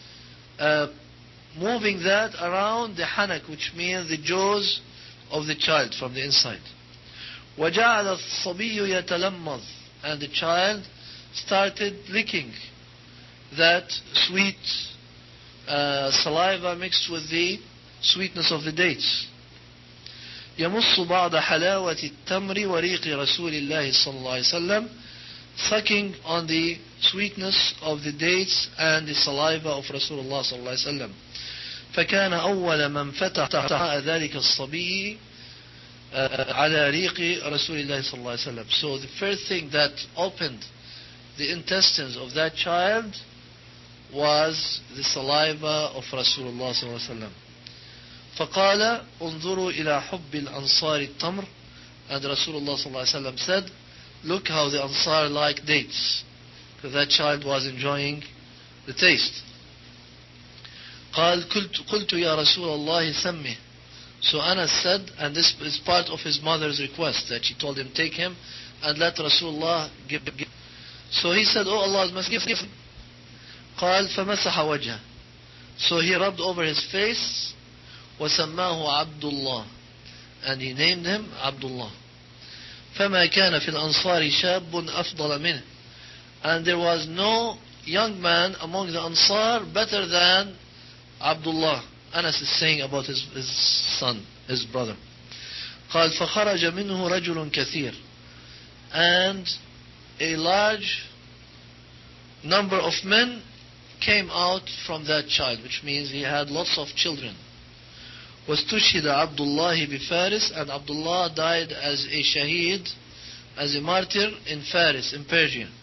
moving that around the hanak, which means the jaws of the child from the inside. وجعل الصبي يتلمذ, and the child started licking that sweet saliva mixed with the sweetness of the dates. يمص بعض حلاوة التمر وريق رسول الله صلى الله عليه وسلم, sucking on the sweetness of the dates and the saliva of Rasulullah صلى الله عليه وسلم. فكان أول من فتح ذلك الصبي على ريق رسول الله صلى الله عليه وسلم. So the first thing that opened the intestines of that child was the saliva of Rasulullah صلى الله عليه وسلم. فقال انظروا إلى حب الأنصار التمر, and Rasulullah صلى الله عليه وسلم said, look how the Ansar like dates, because that child was enjoying the taste. قال قلت يا رسول الله سمه. So Anas said, and this is part of his mother's request, that she told him, take him and let Rasulullah give. So he said, oh Allah's Messenger, give him. قال فمسح وجهه. So he rubbed over his face. وسماه عبد الله, and he named him Abdullah. فما كان في الأنصار شاب أفضل منه, and there was no young man among the Ansar better than Abdullah. Anas is saying about his son, his brother. قال فخرج منه رجل كثير, and a large number of men came out from that child, which means he had lots of children. واستشهد عبد الله بفارس, and Abdullah died as a shaheed as a martyr in Faris, in Persia.